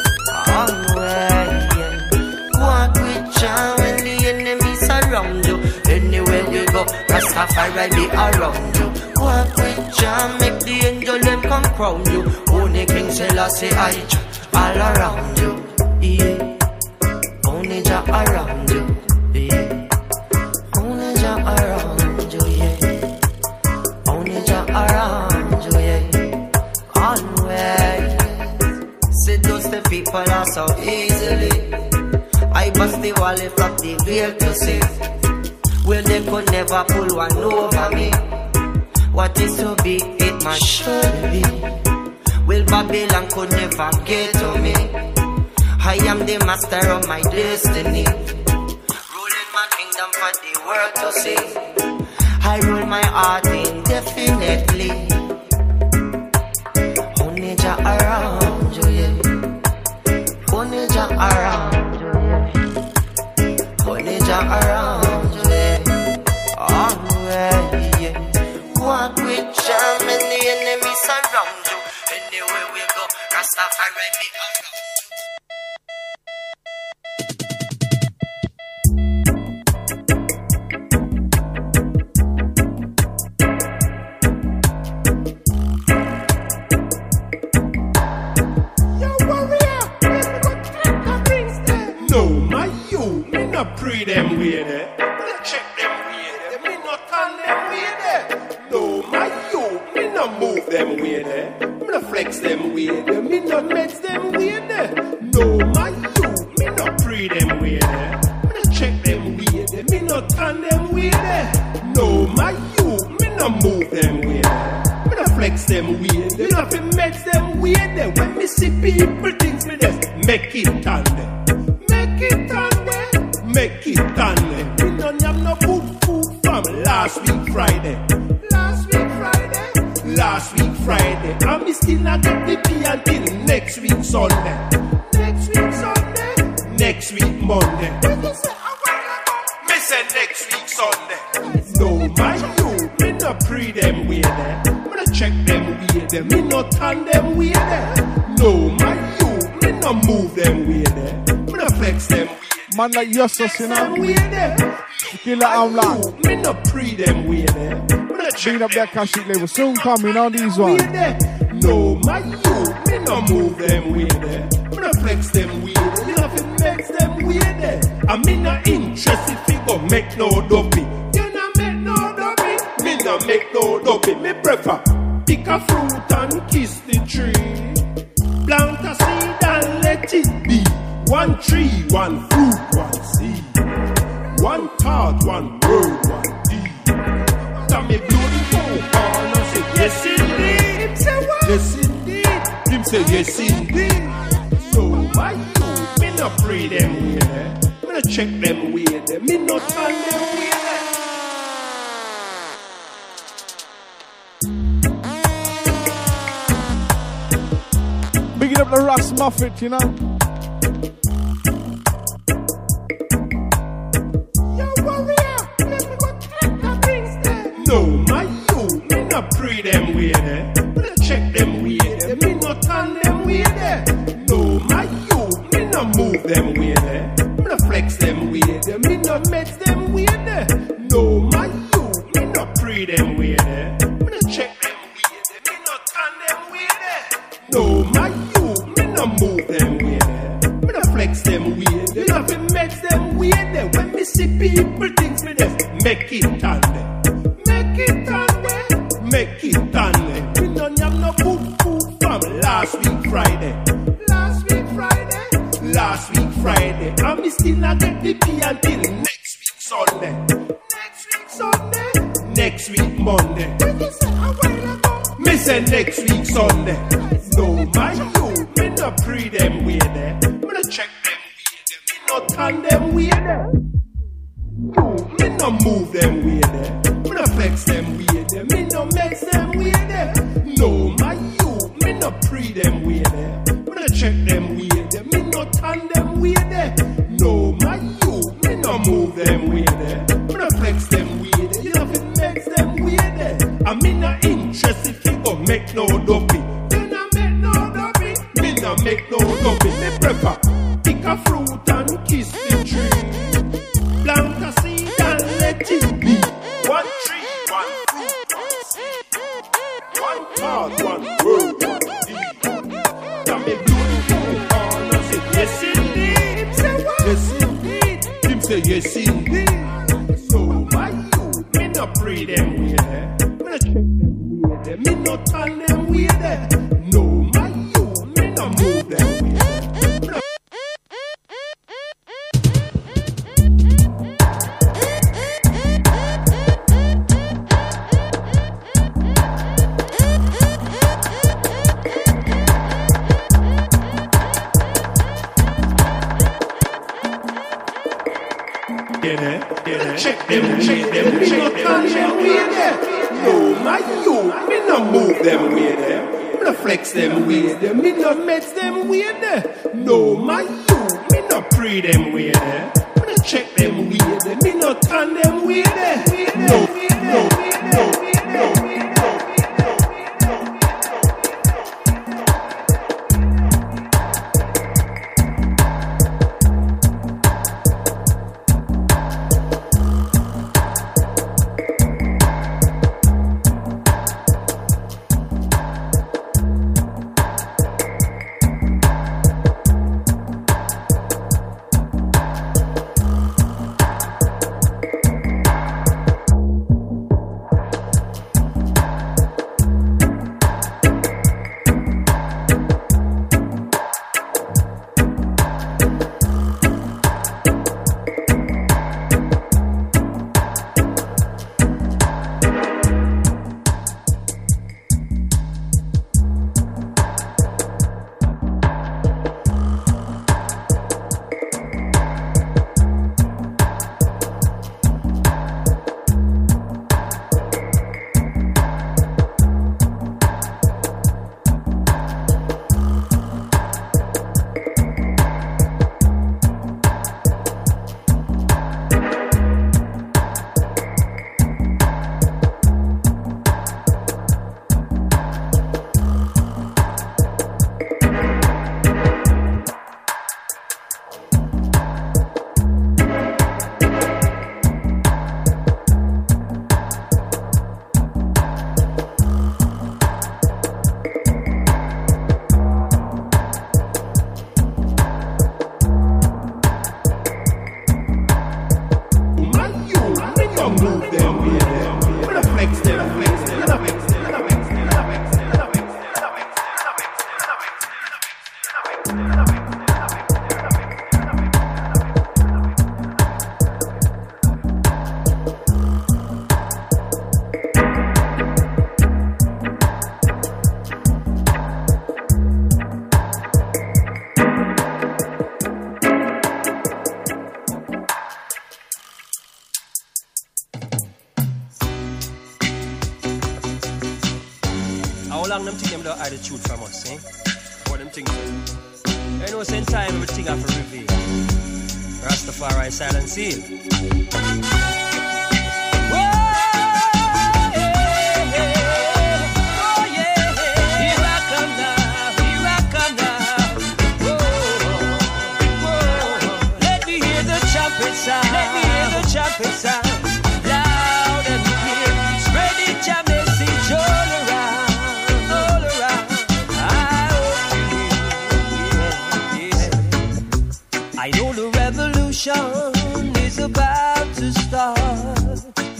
Speaker 14: Always, yeah. Walk with Jah when the enemy surround you. Anywhere we go, Rastafari be around you. Walk with Jah, make the angel them come crown you. Only King Selassie I all around you, yeah. Only Jah around you, yeah. Only Jah around you, yeah. Only Jah around you, yeah. Always. Seduce the people are so easily. I bust the wall, lift up the veil to see. Well, they could never pull one over me. What is to be, it must surely be. Well, Babylon could never get to me. I am the master of my destiny, ruling my kingdom for the world to see. I rule my heart indefinitely. Only Jah around you, yeah. Only Jah around you, yeah. Only Jah around you, yeah. Always, yeah. Walk with Jah and the enemy surround you. Anywhere Rastafari be around.
Speaker 15: Free them way there. Me check them way there. Me not turn them way there. No, my you. Me not move them way there. Me not flex them way there. Me not mess them way there. No, my you. Me not free them way there. Me not check them way there. Me not turn them way there. No, my you. Me not move them way there. Me not flex them way there. Me not fi mess them way there. When me see people things me just make it turn them. Make it turn them. Make it done. We don't have no food food from last week Friday. Last week Friday. Last week Friday. And we still not get the pay until next week Sunday. Next week Sunday. Next week Monday. Me say next week Sunday. No, my you. Me not pre them way there. Me not check them way there. Me not turn them way there. No, my you. Me not move them way there. Me not flex them way.
Speaker 9: Man like yourself, you know. Killer and Black.
Speaker 15: Me no pre them way there.
Speaker 9: Bring up that cash label. Soon coming on these ones.
Speaker 15: No, my you. Me no move them way there. Me no flex them way there. Me no fi flex them way there. I me no interest if you go make no dopey. You no make no dopey. Me no make no dopey. Me prefer pick a fruit and kiss the tree. Plant a seed and let it be. One tree, one fruit, one seed. One thought, one word, one deed. That me blow the phone call and say, yes indeed. Him say what? Yes indeed. Him say, yes indeed. So why you? Me not pray them way there. Me not check them way there. Me not turn them way
Speaker 9: there. Big it up the Ross Muffet, you know.
Speaker 15: No, my you, me not pray them way there. Me not check them way there. Me not turn them way there. No, my you, me not move them way there. Me not flex them way there. Me not mess them way there. No, my you, me not pray them way there. Me not check them way there. Me not turn them way there. No, my you, me not move them way there. Me not flex them way there. Me not fi mess them way there. When me see people things me just make it turn them. Make it done there. Make it done there. We don't have no food food from last week Friday. Last week Friday. Last week Friday. And we still not get the pay until next week Sunday. Next week Sunday. Next week Monday. Me say a while ago. Me say next week Sunday. No, my you. Me not pre them way there. Me not check them way there. Me not turn them way there. You, me not move them way there. Me no flex them way there. Me no mess them way there. No, my you. Me no pre them way there. Me no check them way there. Me no turn them way there. No, my you. Me no move them way there. Me no flex them way there. You no fi mess them way there. I me no interest if you go make no dopey. You no make no dopey. Me no make no dopey. Me prefer pick a fruit and kiss the tree. Plant a seed and let it be. One tree, one fruit, one seed. One thought, one word, one deed. That me blow the phone call and say, yes indeed. Him say what? Yes indeed. Him say, yes indeed. So why you? Me not pray them way there. Me not check them way there. Me not turn them way there. No, my you. Me not move them way there. Check them, check them, me no turn them way there. No, my you, me no move them way there. Me no flex them way there. Me no mess them way there. No, my you, me no pre them way there. Me no check them way there. Me no turn them way there. No, no, no, no.
Speaker 16: How long them think them don't hide the truth from us, eh? What them think? You know, same time everything have to reveal. Rastafari silent seal. Let me hear the trumpet sound, loud and clear. Spread it, your message all around, all around. I hope you hear, yeah. I know the revolution is about to start,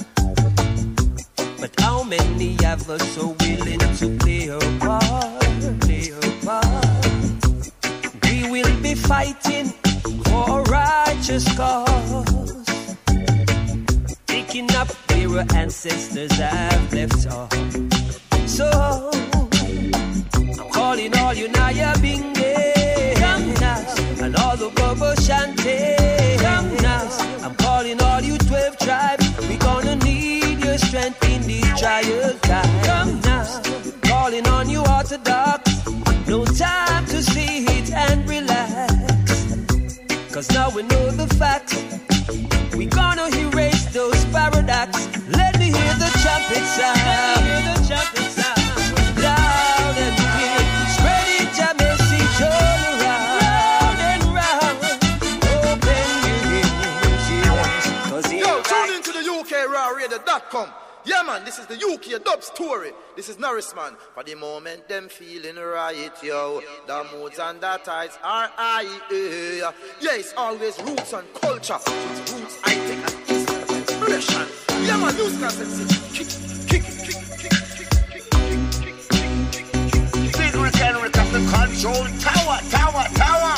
Speaker 16: but how many of us are willing to play our part, play our part? We will be fighting for a righteous cause, picking up where our ancestors have left off. So I'm calling all you Naya Binge, come now, and all the Bobo Shante, come now. I'm calling all you twelve tribes. We gonna need your strength in these trial times. Come now, calling on you Orthodox. No time to sit and relax, 'cause now we know the facts. We gonna erase those paradox. Let me hear the trumpet sound. Let me hear the trumpet sound. Loud and clear. Spread it, your message all around. Round and round. Open your ears.
Speaker 17: Yo, tune into the U K Raw Radio dot com. Yeah, man, this is the U K dub story. This is Norris, man. For the moment, them feeling right, yo. The moods and the tides are high. Yeah, yeah, it's always roots and culture. It's roots, I think, and inspiration. Yeah, man, use concept. Kick, kick, kick, kick, kick, kick, kick, kick, kick, kick. Secret Henry of the control tower, tower, tower.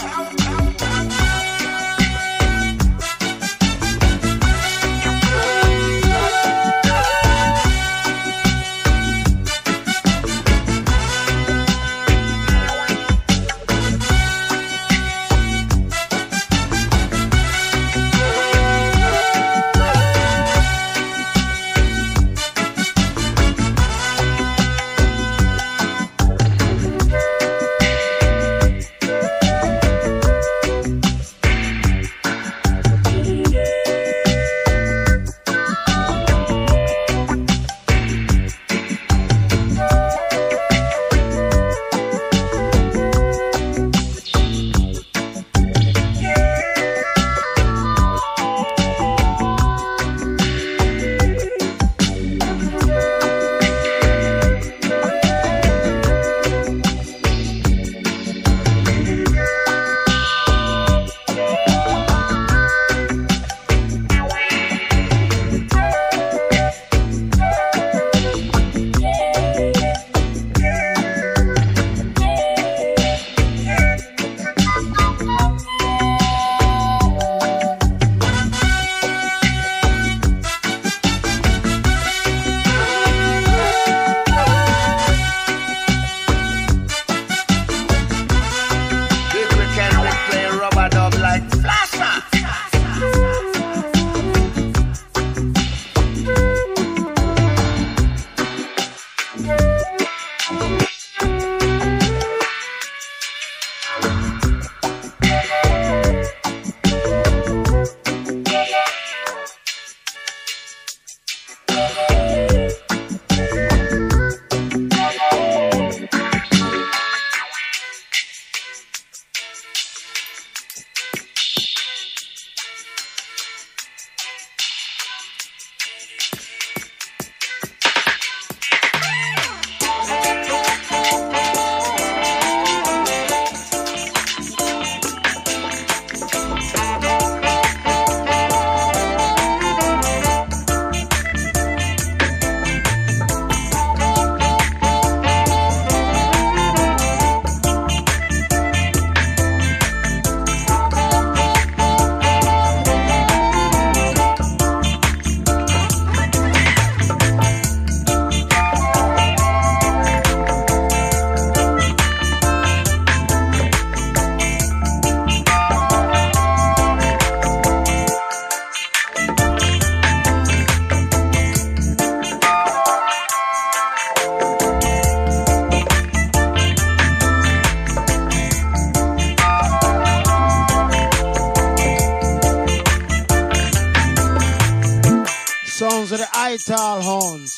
Speaker 4: Ital Horns.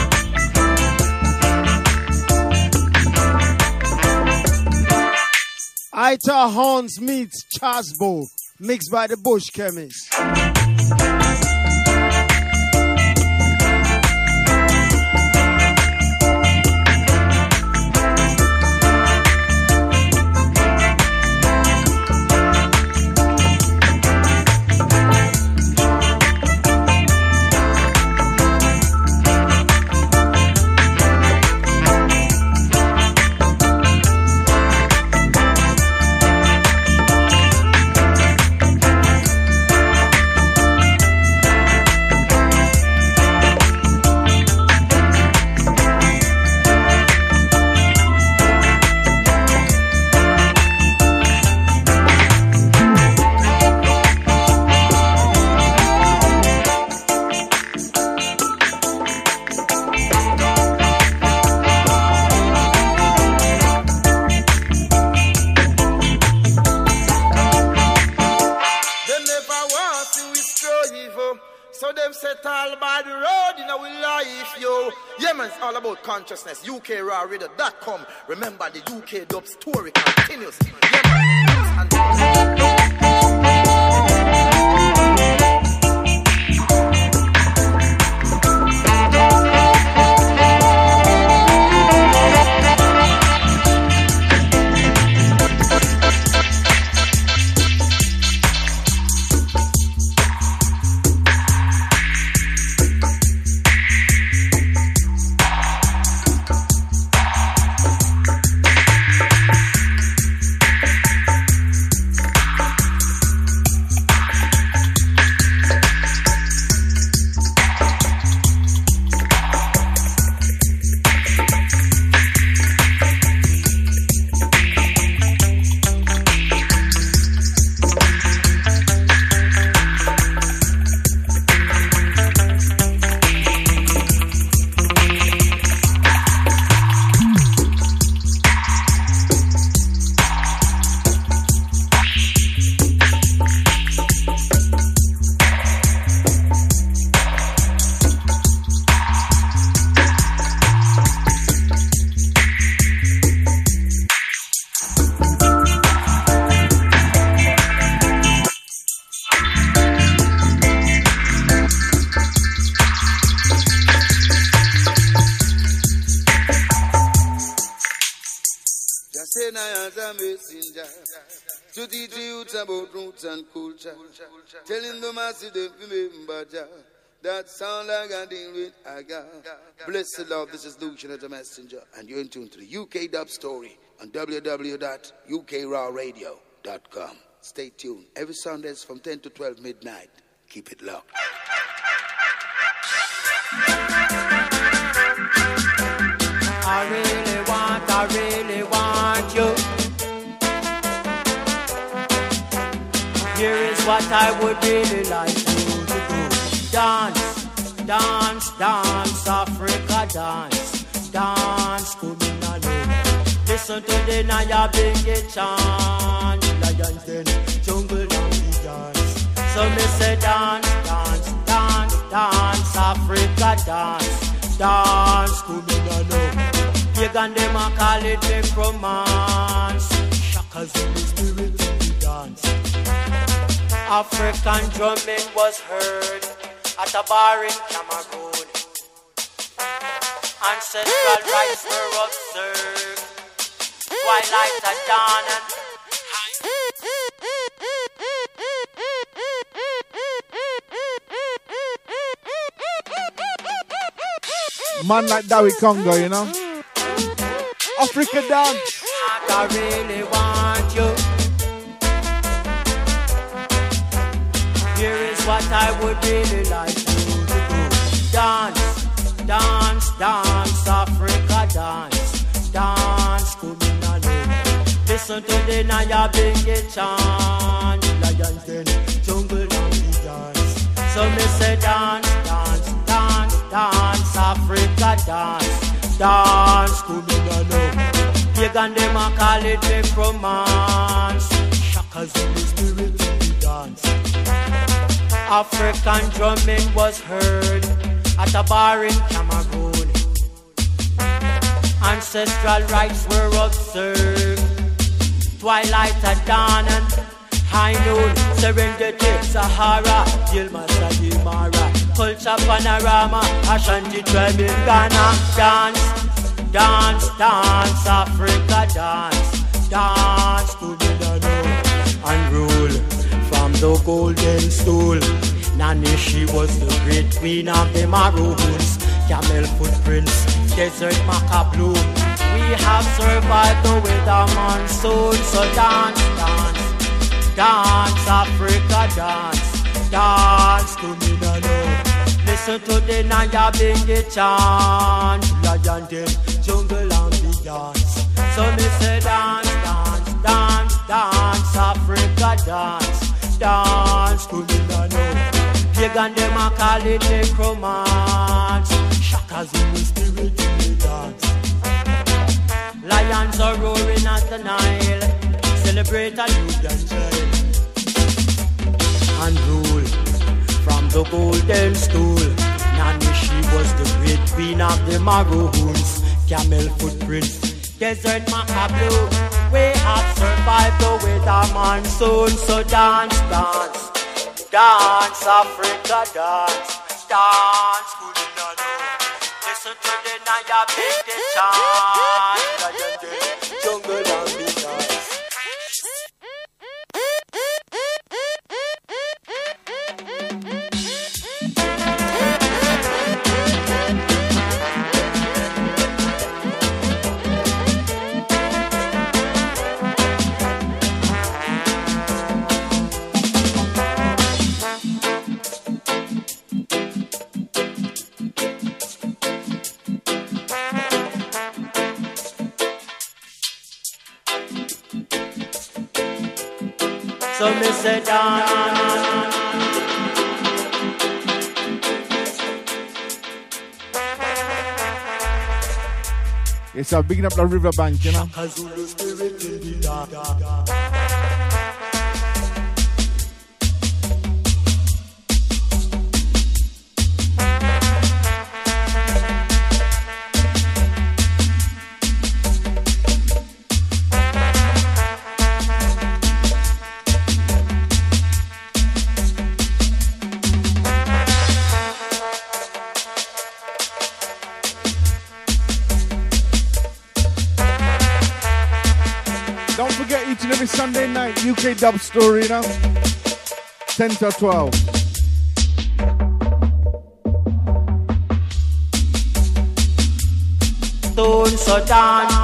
Speaker 4: Ital Horns meets Chasbo, mixed by the Bush Chemist.
Speaker 17: Consciousness, U K Raw Radio dot com. Remember, the U K Dub story continues. Yeah,
Speaker 18: to teach youth about roots and culture, telling the masses to remember Jah. That sound I got deal with I got. Blessed love, this is Lucian the Messenger, and you're in tune to the U K Dub Story on w w w dot u k raw radio dot com. Stay tuned every Sundays from ten to twelve midnight. Keep it locked.
Speaker 3: I really want, I really want you. Here is what I would really like you to do. Dance, dance, dance, Africa dance. Dance, Kuminalo. Listen to the Naya Bingy chant. Lions then, jungle donkey dance. So me say dance, dance, dance, dance, Africa dance. Dance, Kuminalo. Pagan them a call it necromance. Shakas in the spirit in the dance. African drumming was heard at a bar in Cameroon. Ancestral rites were observed. Twilight at dawn and
Speaker 9: man like Dawi Congo, you know. Africa dance.
Speaker 3: I really want you. Here is what I would really like you to do. Dance, dance, dance, Africa dance. Dance, Kuminalo. Listen to the Naya Bingy chant. Lions then, jungle donkey dance. So me say dance, dance, dance, dance, Africa dance. Dance, Kuminalo. Pagan them a call it necromance. Shakas in the spirit in the dance. African drumming was heard
Speaker 14: at a bar in Cameroon. Ancestral rites were observed. Twilight at dawn and high noon. Serengeti, Sahara, Dilma, Sadimara. Culture panorama, Ashanti tribe in Ghana. Dance, dance, dance, Africa dance. Dance to Mindanao and rule from the golden stool. Nani, she was the great queen of the Maroons. Camel footprints, desert maca bloom. We have survived the weather monsoon. So dance, dance, dance, Africa dance. Dance to Mindanao. Listen to the Nyabingi chant. Lion them, jungle and beyond. So me say dance, dance, dance, dance, Africa dance. Dance to Mindanao. Pagan them a call it necromance. Shakas in the spirit in the dance. Lions are roaring at the Nile. Celebrate a Nubian child. And rule from the golden stool. Nani, she was the great queen of the Maroons. Camel footprints, desert maca blue. We have survived the weather monsoon. So dance, dance, dance, Africa dance. Dance, Kulinano. Listen to the Nyabingi chant. Jungle and the dance. So me say dance.
Speaker 9: Yes, I'm bigging up the riverbank, you know. Every Sunday night, U K Dub Story, you know, ten to twelve.
Speaker 14: Stone so dance.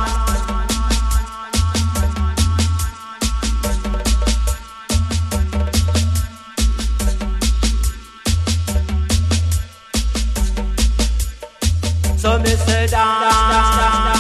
Speaker 14: So me say dance, dance, dance.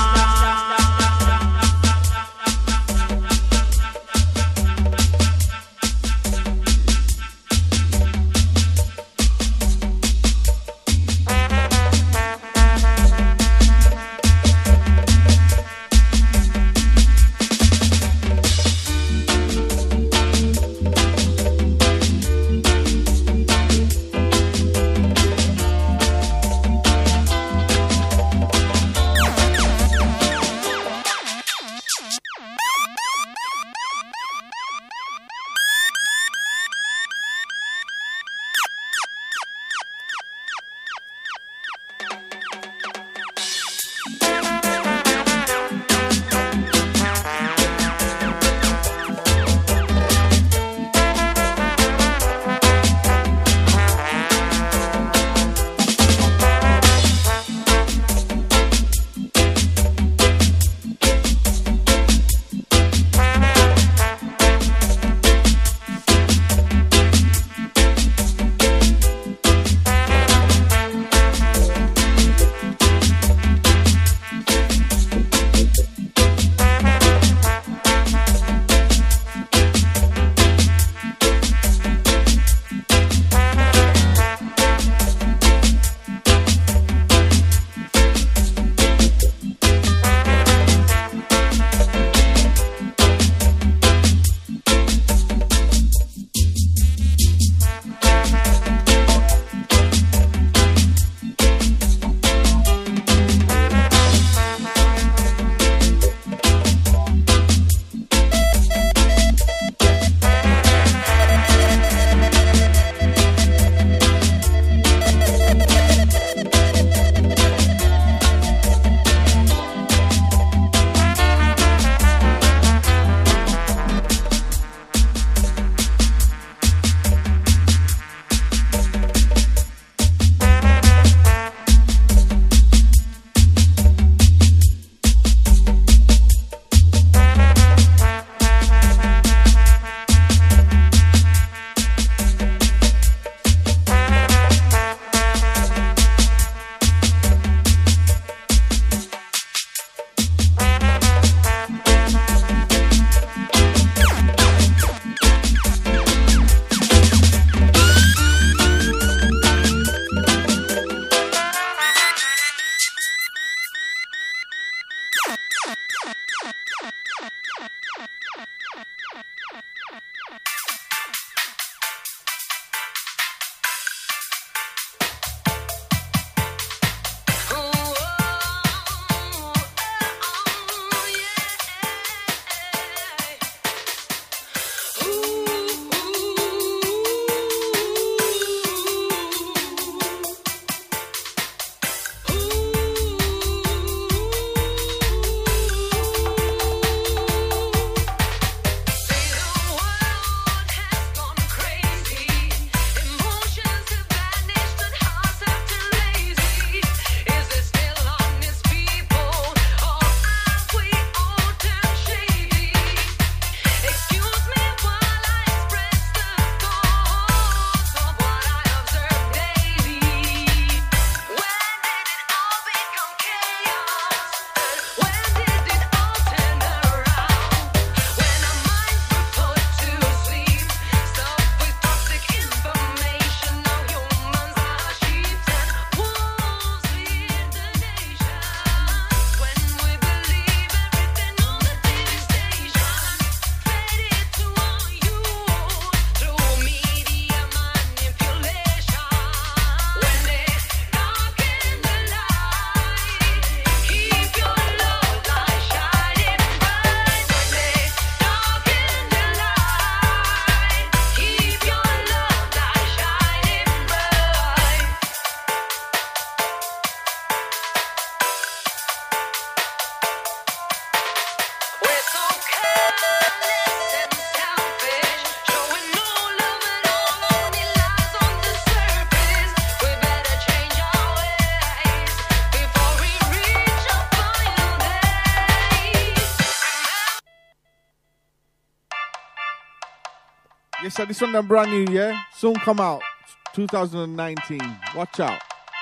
Speaker 9: Yes, sir, this one is brand new, yeah? Soon come out. two thousand nineteen. Watch out.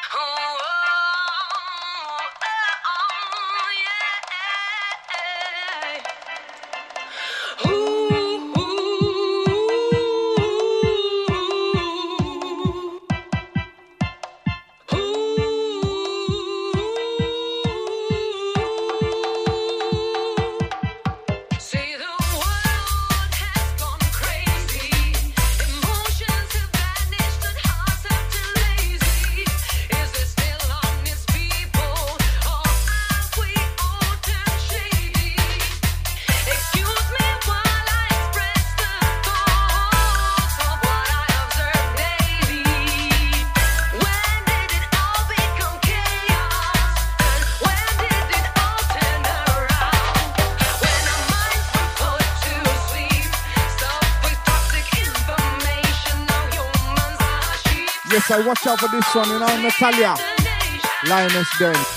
Speaker 9: I watch out for this one, you know, Natalia, Lioness Dance.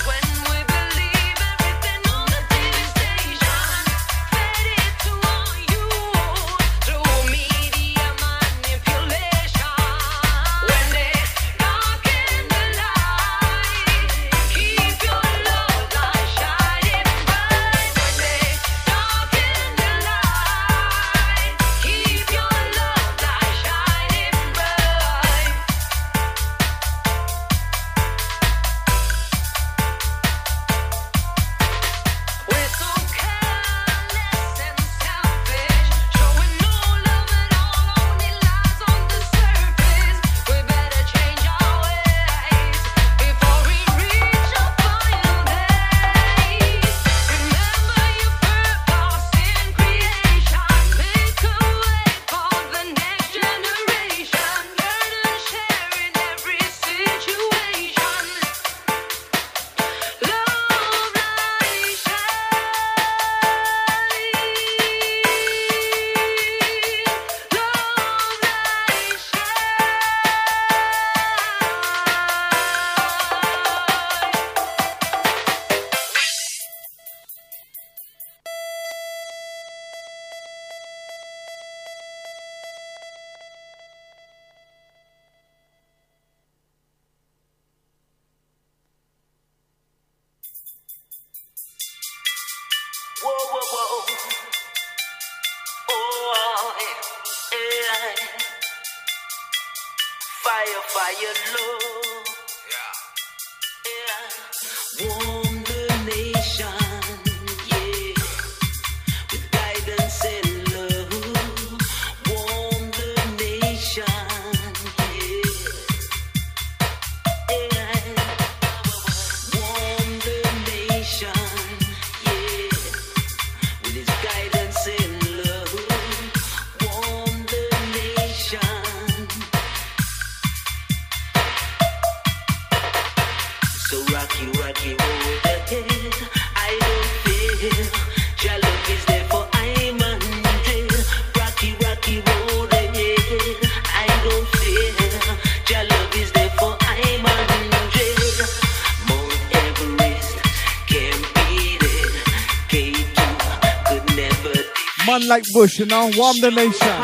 Speaker 9: Man like Bush, you know, warm the nation.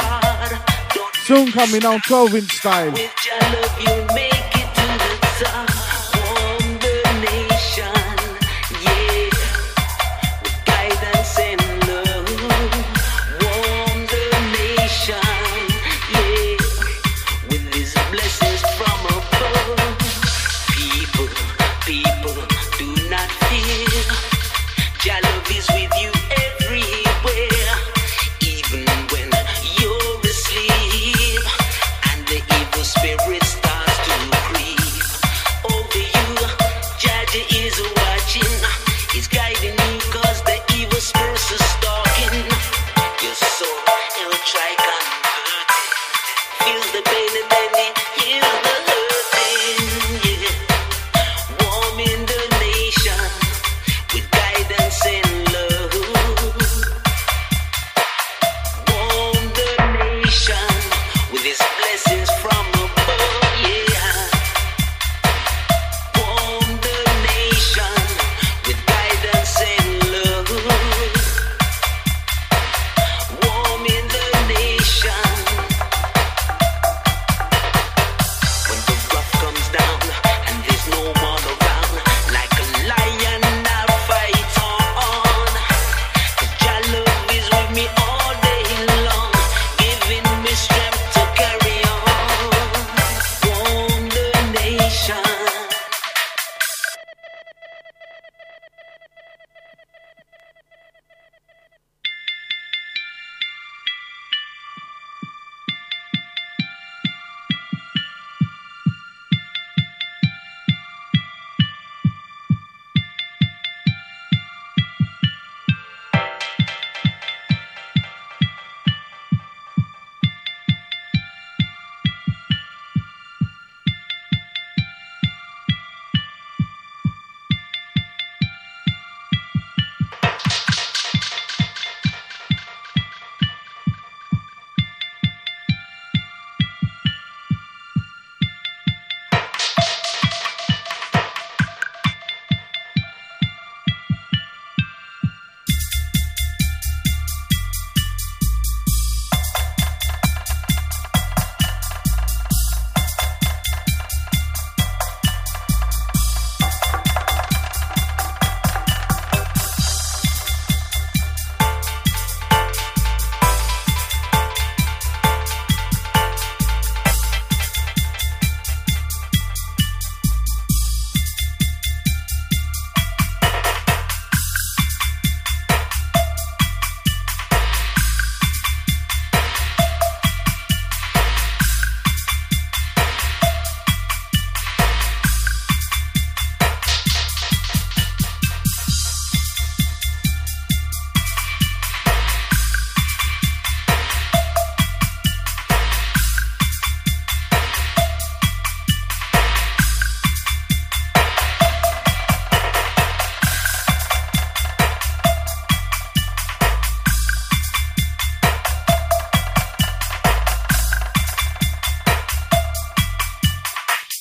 Speaker 9: Soon coming on Calvin style.
Speaker 12: Spirits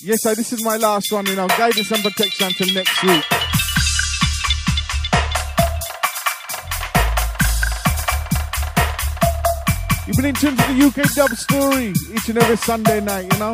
Speaker 9: Yes, sir, this is my last one, you know. Guidance and protection until next week. You've been in tune to the U K Dub Story each and every Sunday night, you know.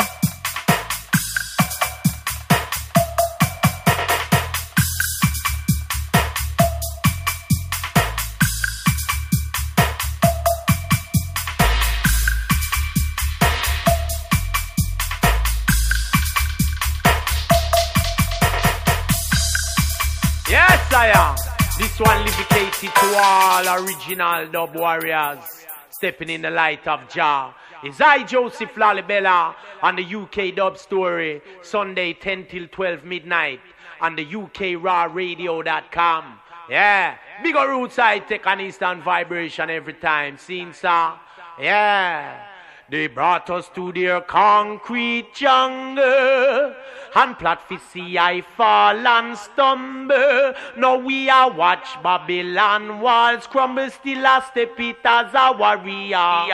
Speaker 19: Yes, I am. This one dedicated to all original dub warriors. Stepping in the light of Jah. It's I, Joseph Lalibela, on the U K Dub Story, Sunday ten till twelve midnight, on the U K Raw Radio dot com. Yeah, bigger roots I take an Eastern vibration every time. Seen, sir? Yeah. They brought us to their concrete jungle, and plot fi see I fall and stumble. Now we are watch Babylon walls crumble, still a step it as a warrior.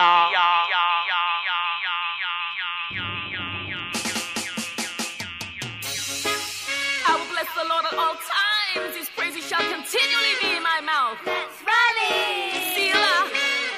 Speaker 20: I will bless the Lord at all times. His praises shall continually be in my mouth. Let's rally! Selah.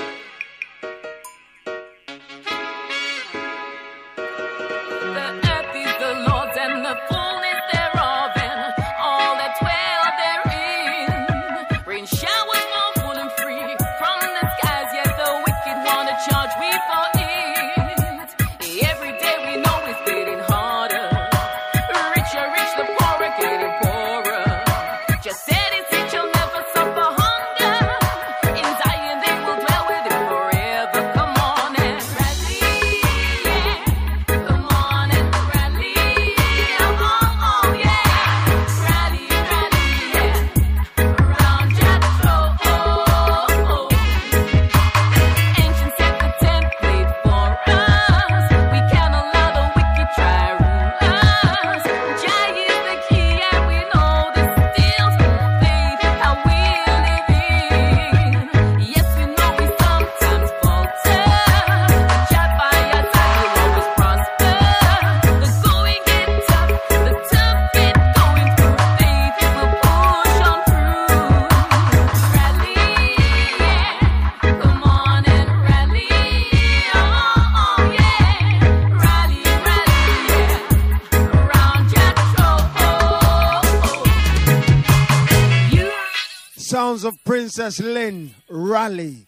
Speaker 4: Sounds of Princess Lynn, Rally.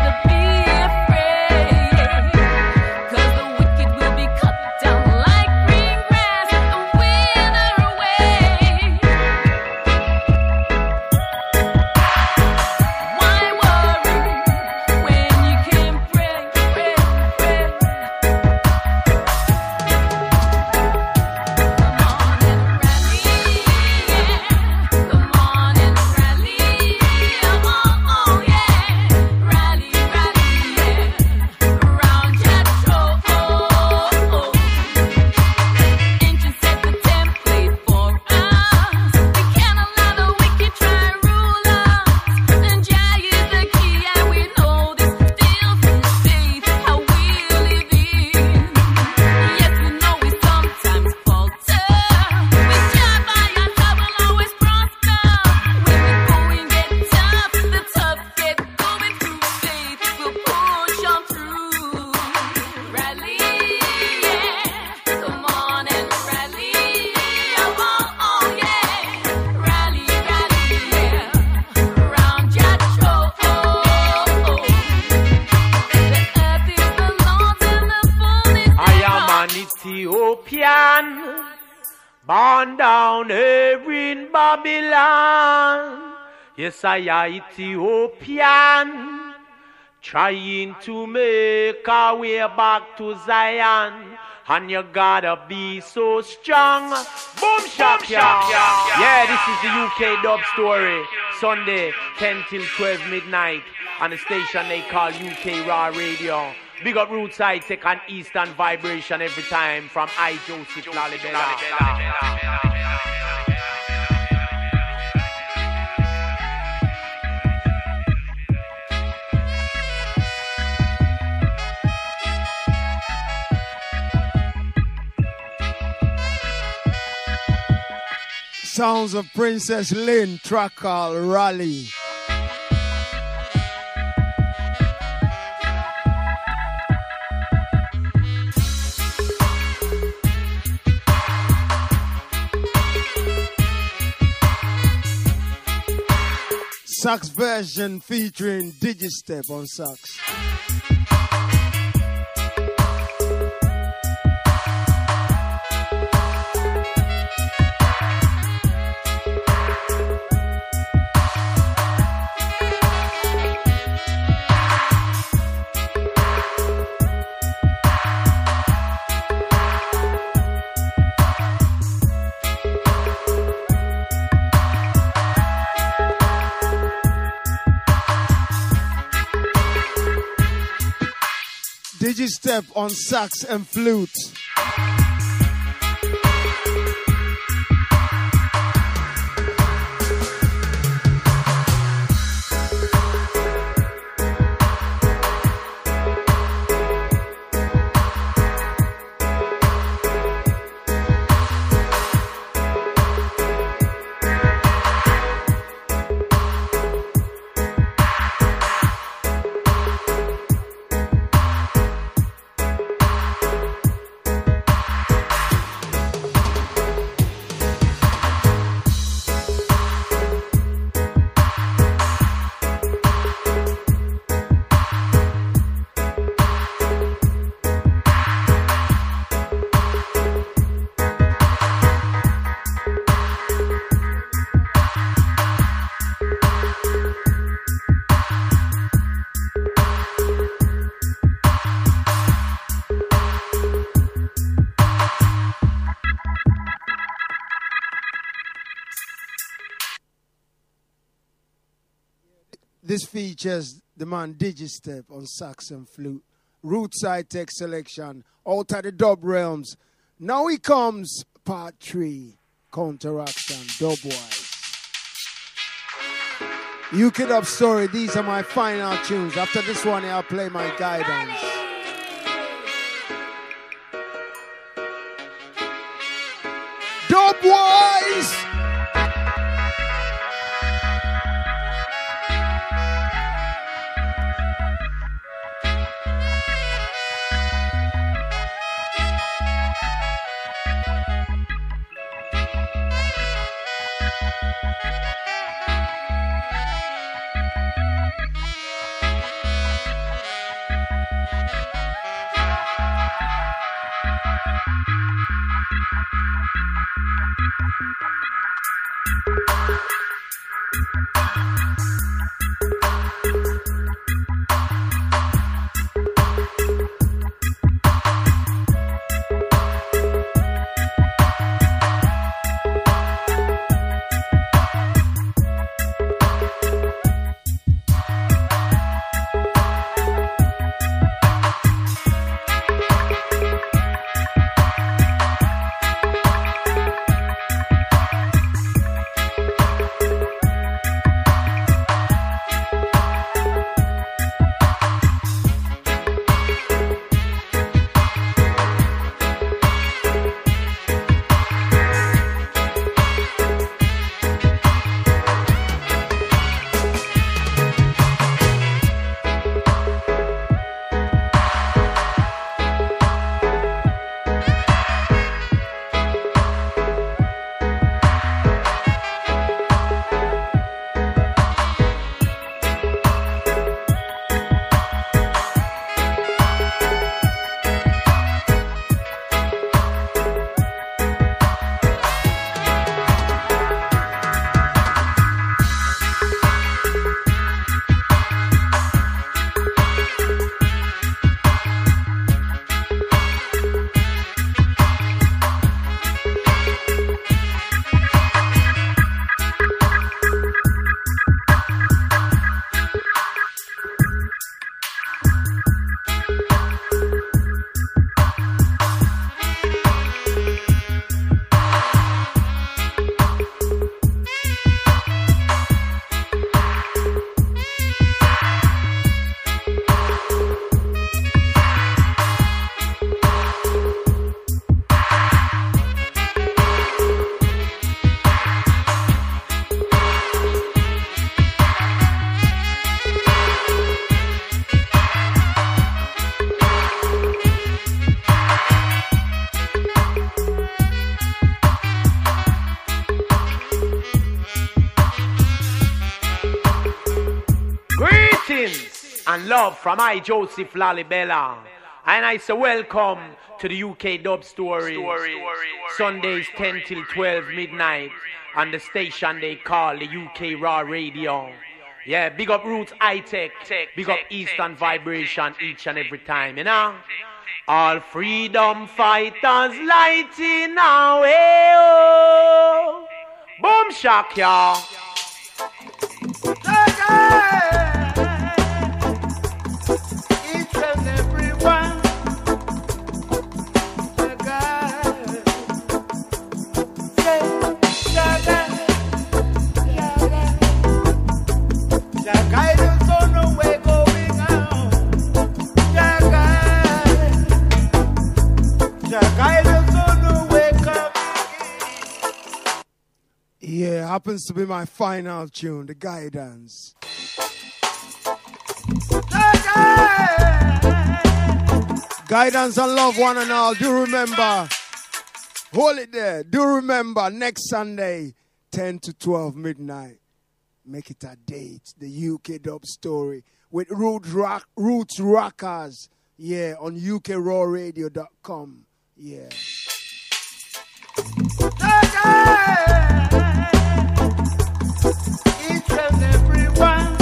Speaker 19: Ethiopian, born down here in Babylon. Yes, I am Ethiopian, trying to make our way back to Zion. And you gotta be so strong. Boom shop, yeah. Yeah, this is the U K Dub Story. Sunday, ten till twelve midnight. On the station they call U K Raw Radio. Big up Roots High Tech and Eastern Vibration every time from I, Joseph Lalibela.
Speaker 4: Sounds of Princess Lynn, track called Rally. Sax version featuring Digistep on sax. Digistep on sax and flute. This features the man Digistep on sax and flute. Rootside Tech selection, out of the dub realms. Now he comes, part three, Counteraction, Dubwise. U K Dub Story, these are my final tunes. After this one, I'll play my guidance. Dubwise!
Speaker 19: Blessings and love from I, Joseph Lalibela. And I say welcome to the U K Dub Story. Story. Sundays ten till twelve midnight on the station they call the U K Raw Radio. Yeah, big up Roots High Tech, big up Eastern Vibration each and every time, you know. All freedom fighters lighting our way, oh. Boom shock, y'all.
Speaker 5: Each and every one.
Speaker 4: Yeah, happens to be my final tune, The Guidance. Guidance and love one and all. Do remember, hold it there. Do remember, next Sunday, ten to twelve midnight. Make it a date. The U K Dub Story with Roots, Rock, Roots Rockers. Yeah, on U K raw radio dot com. Yeah.
Speaker 5: Each and every one.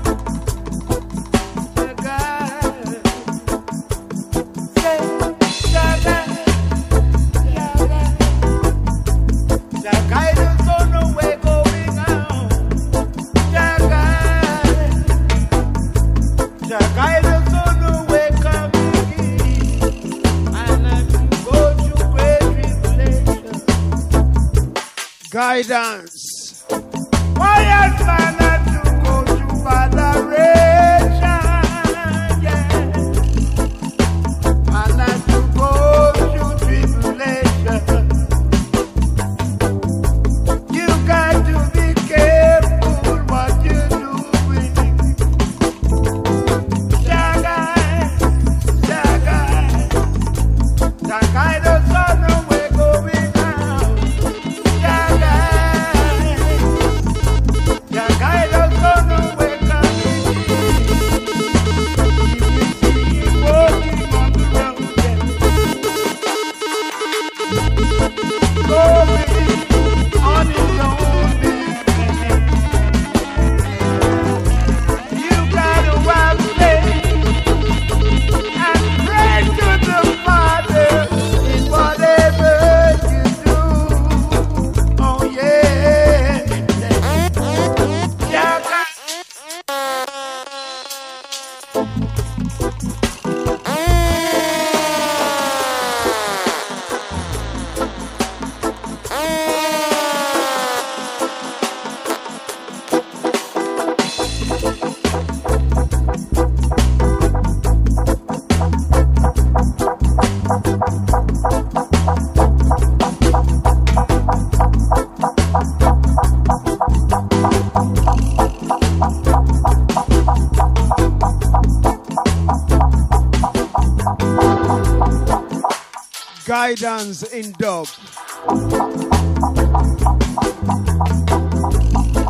Speaker 4: Guidance.
Speaker 5: Why else man not to go to adoration? Yeah. And not to go to tribulation. You got to be careful what you're doing. Shagai, Shagai, Shagai the son of we're going out.
Speaker 4: Guidance in dub.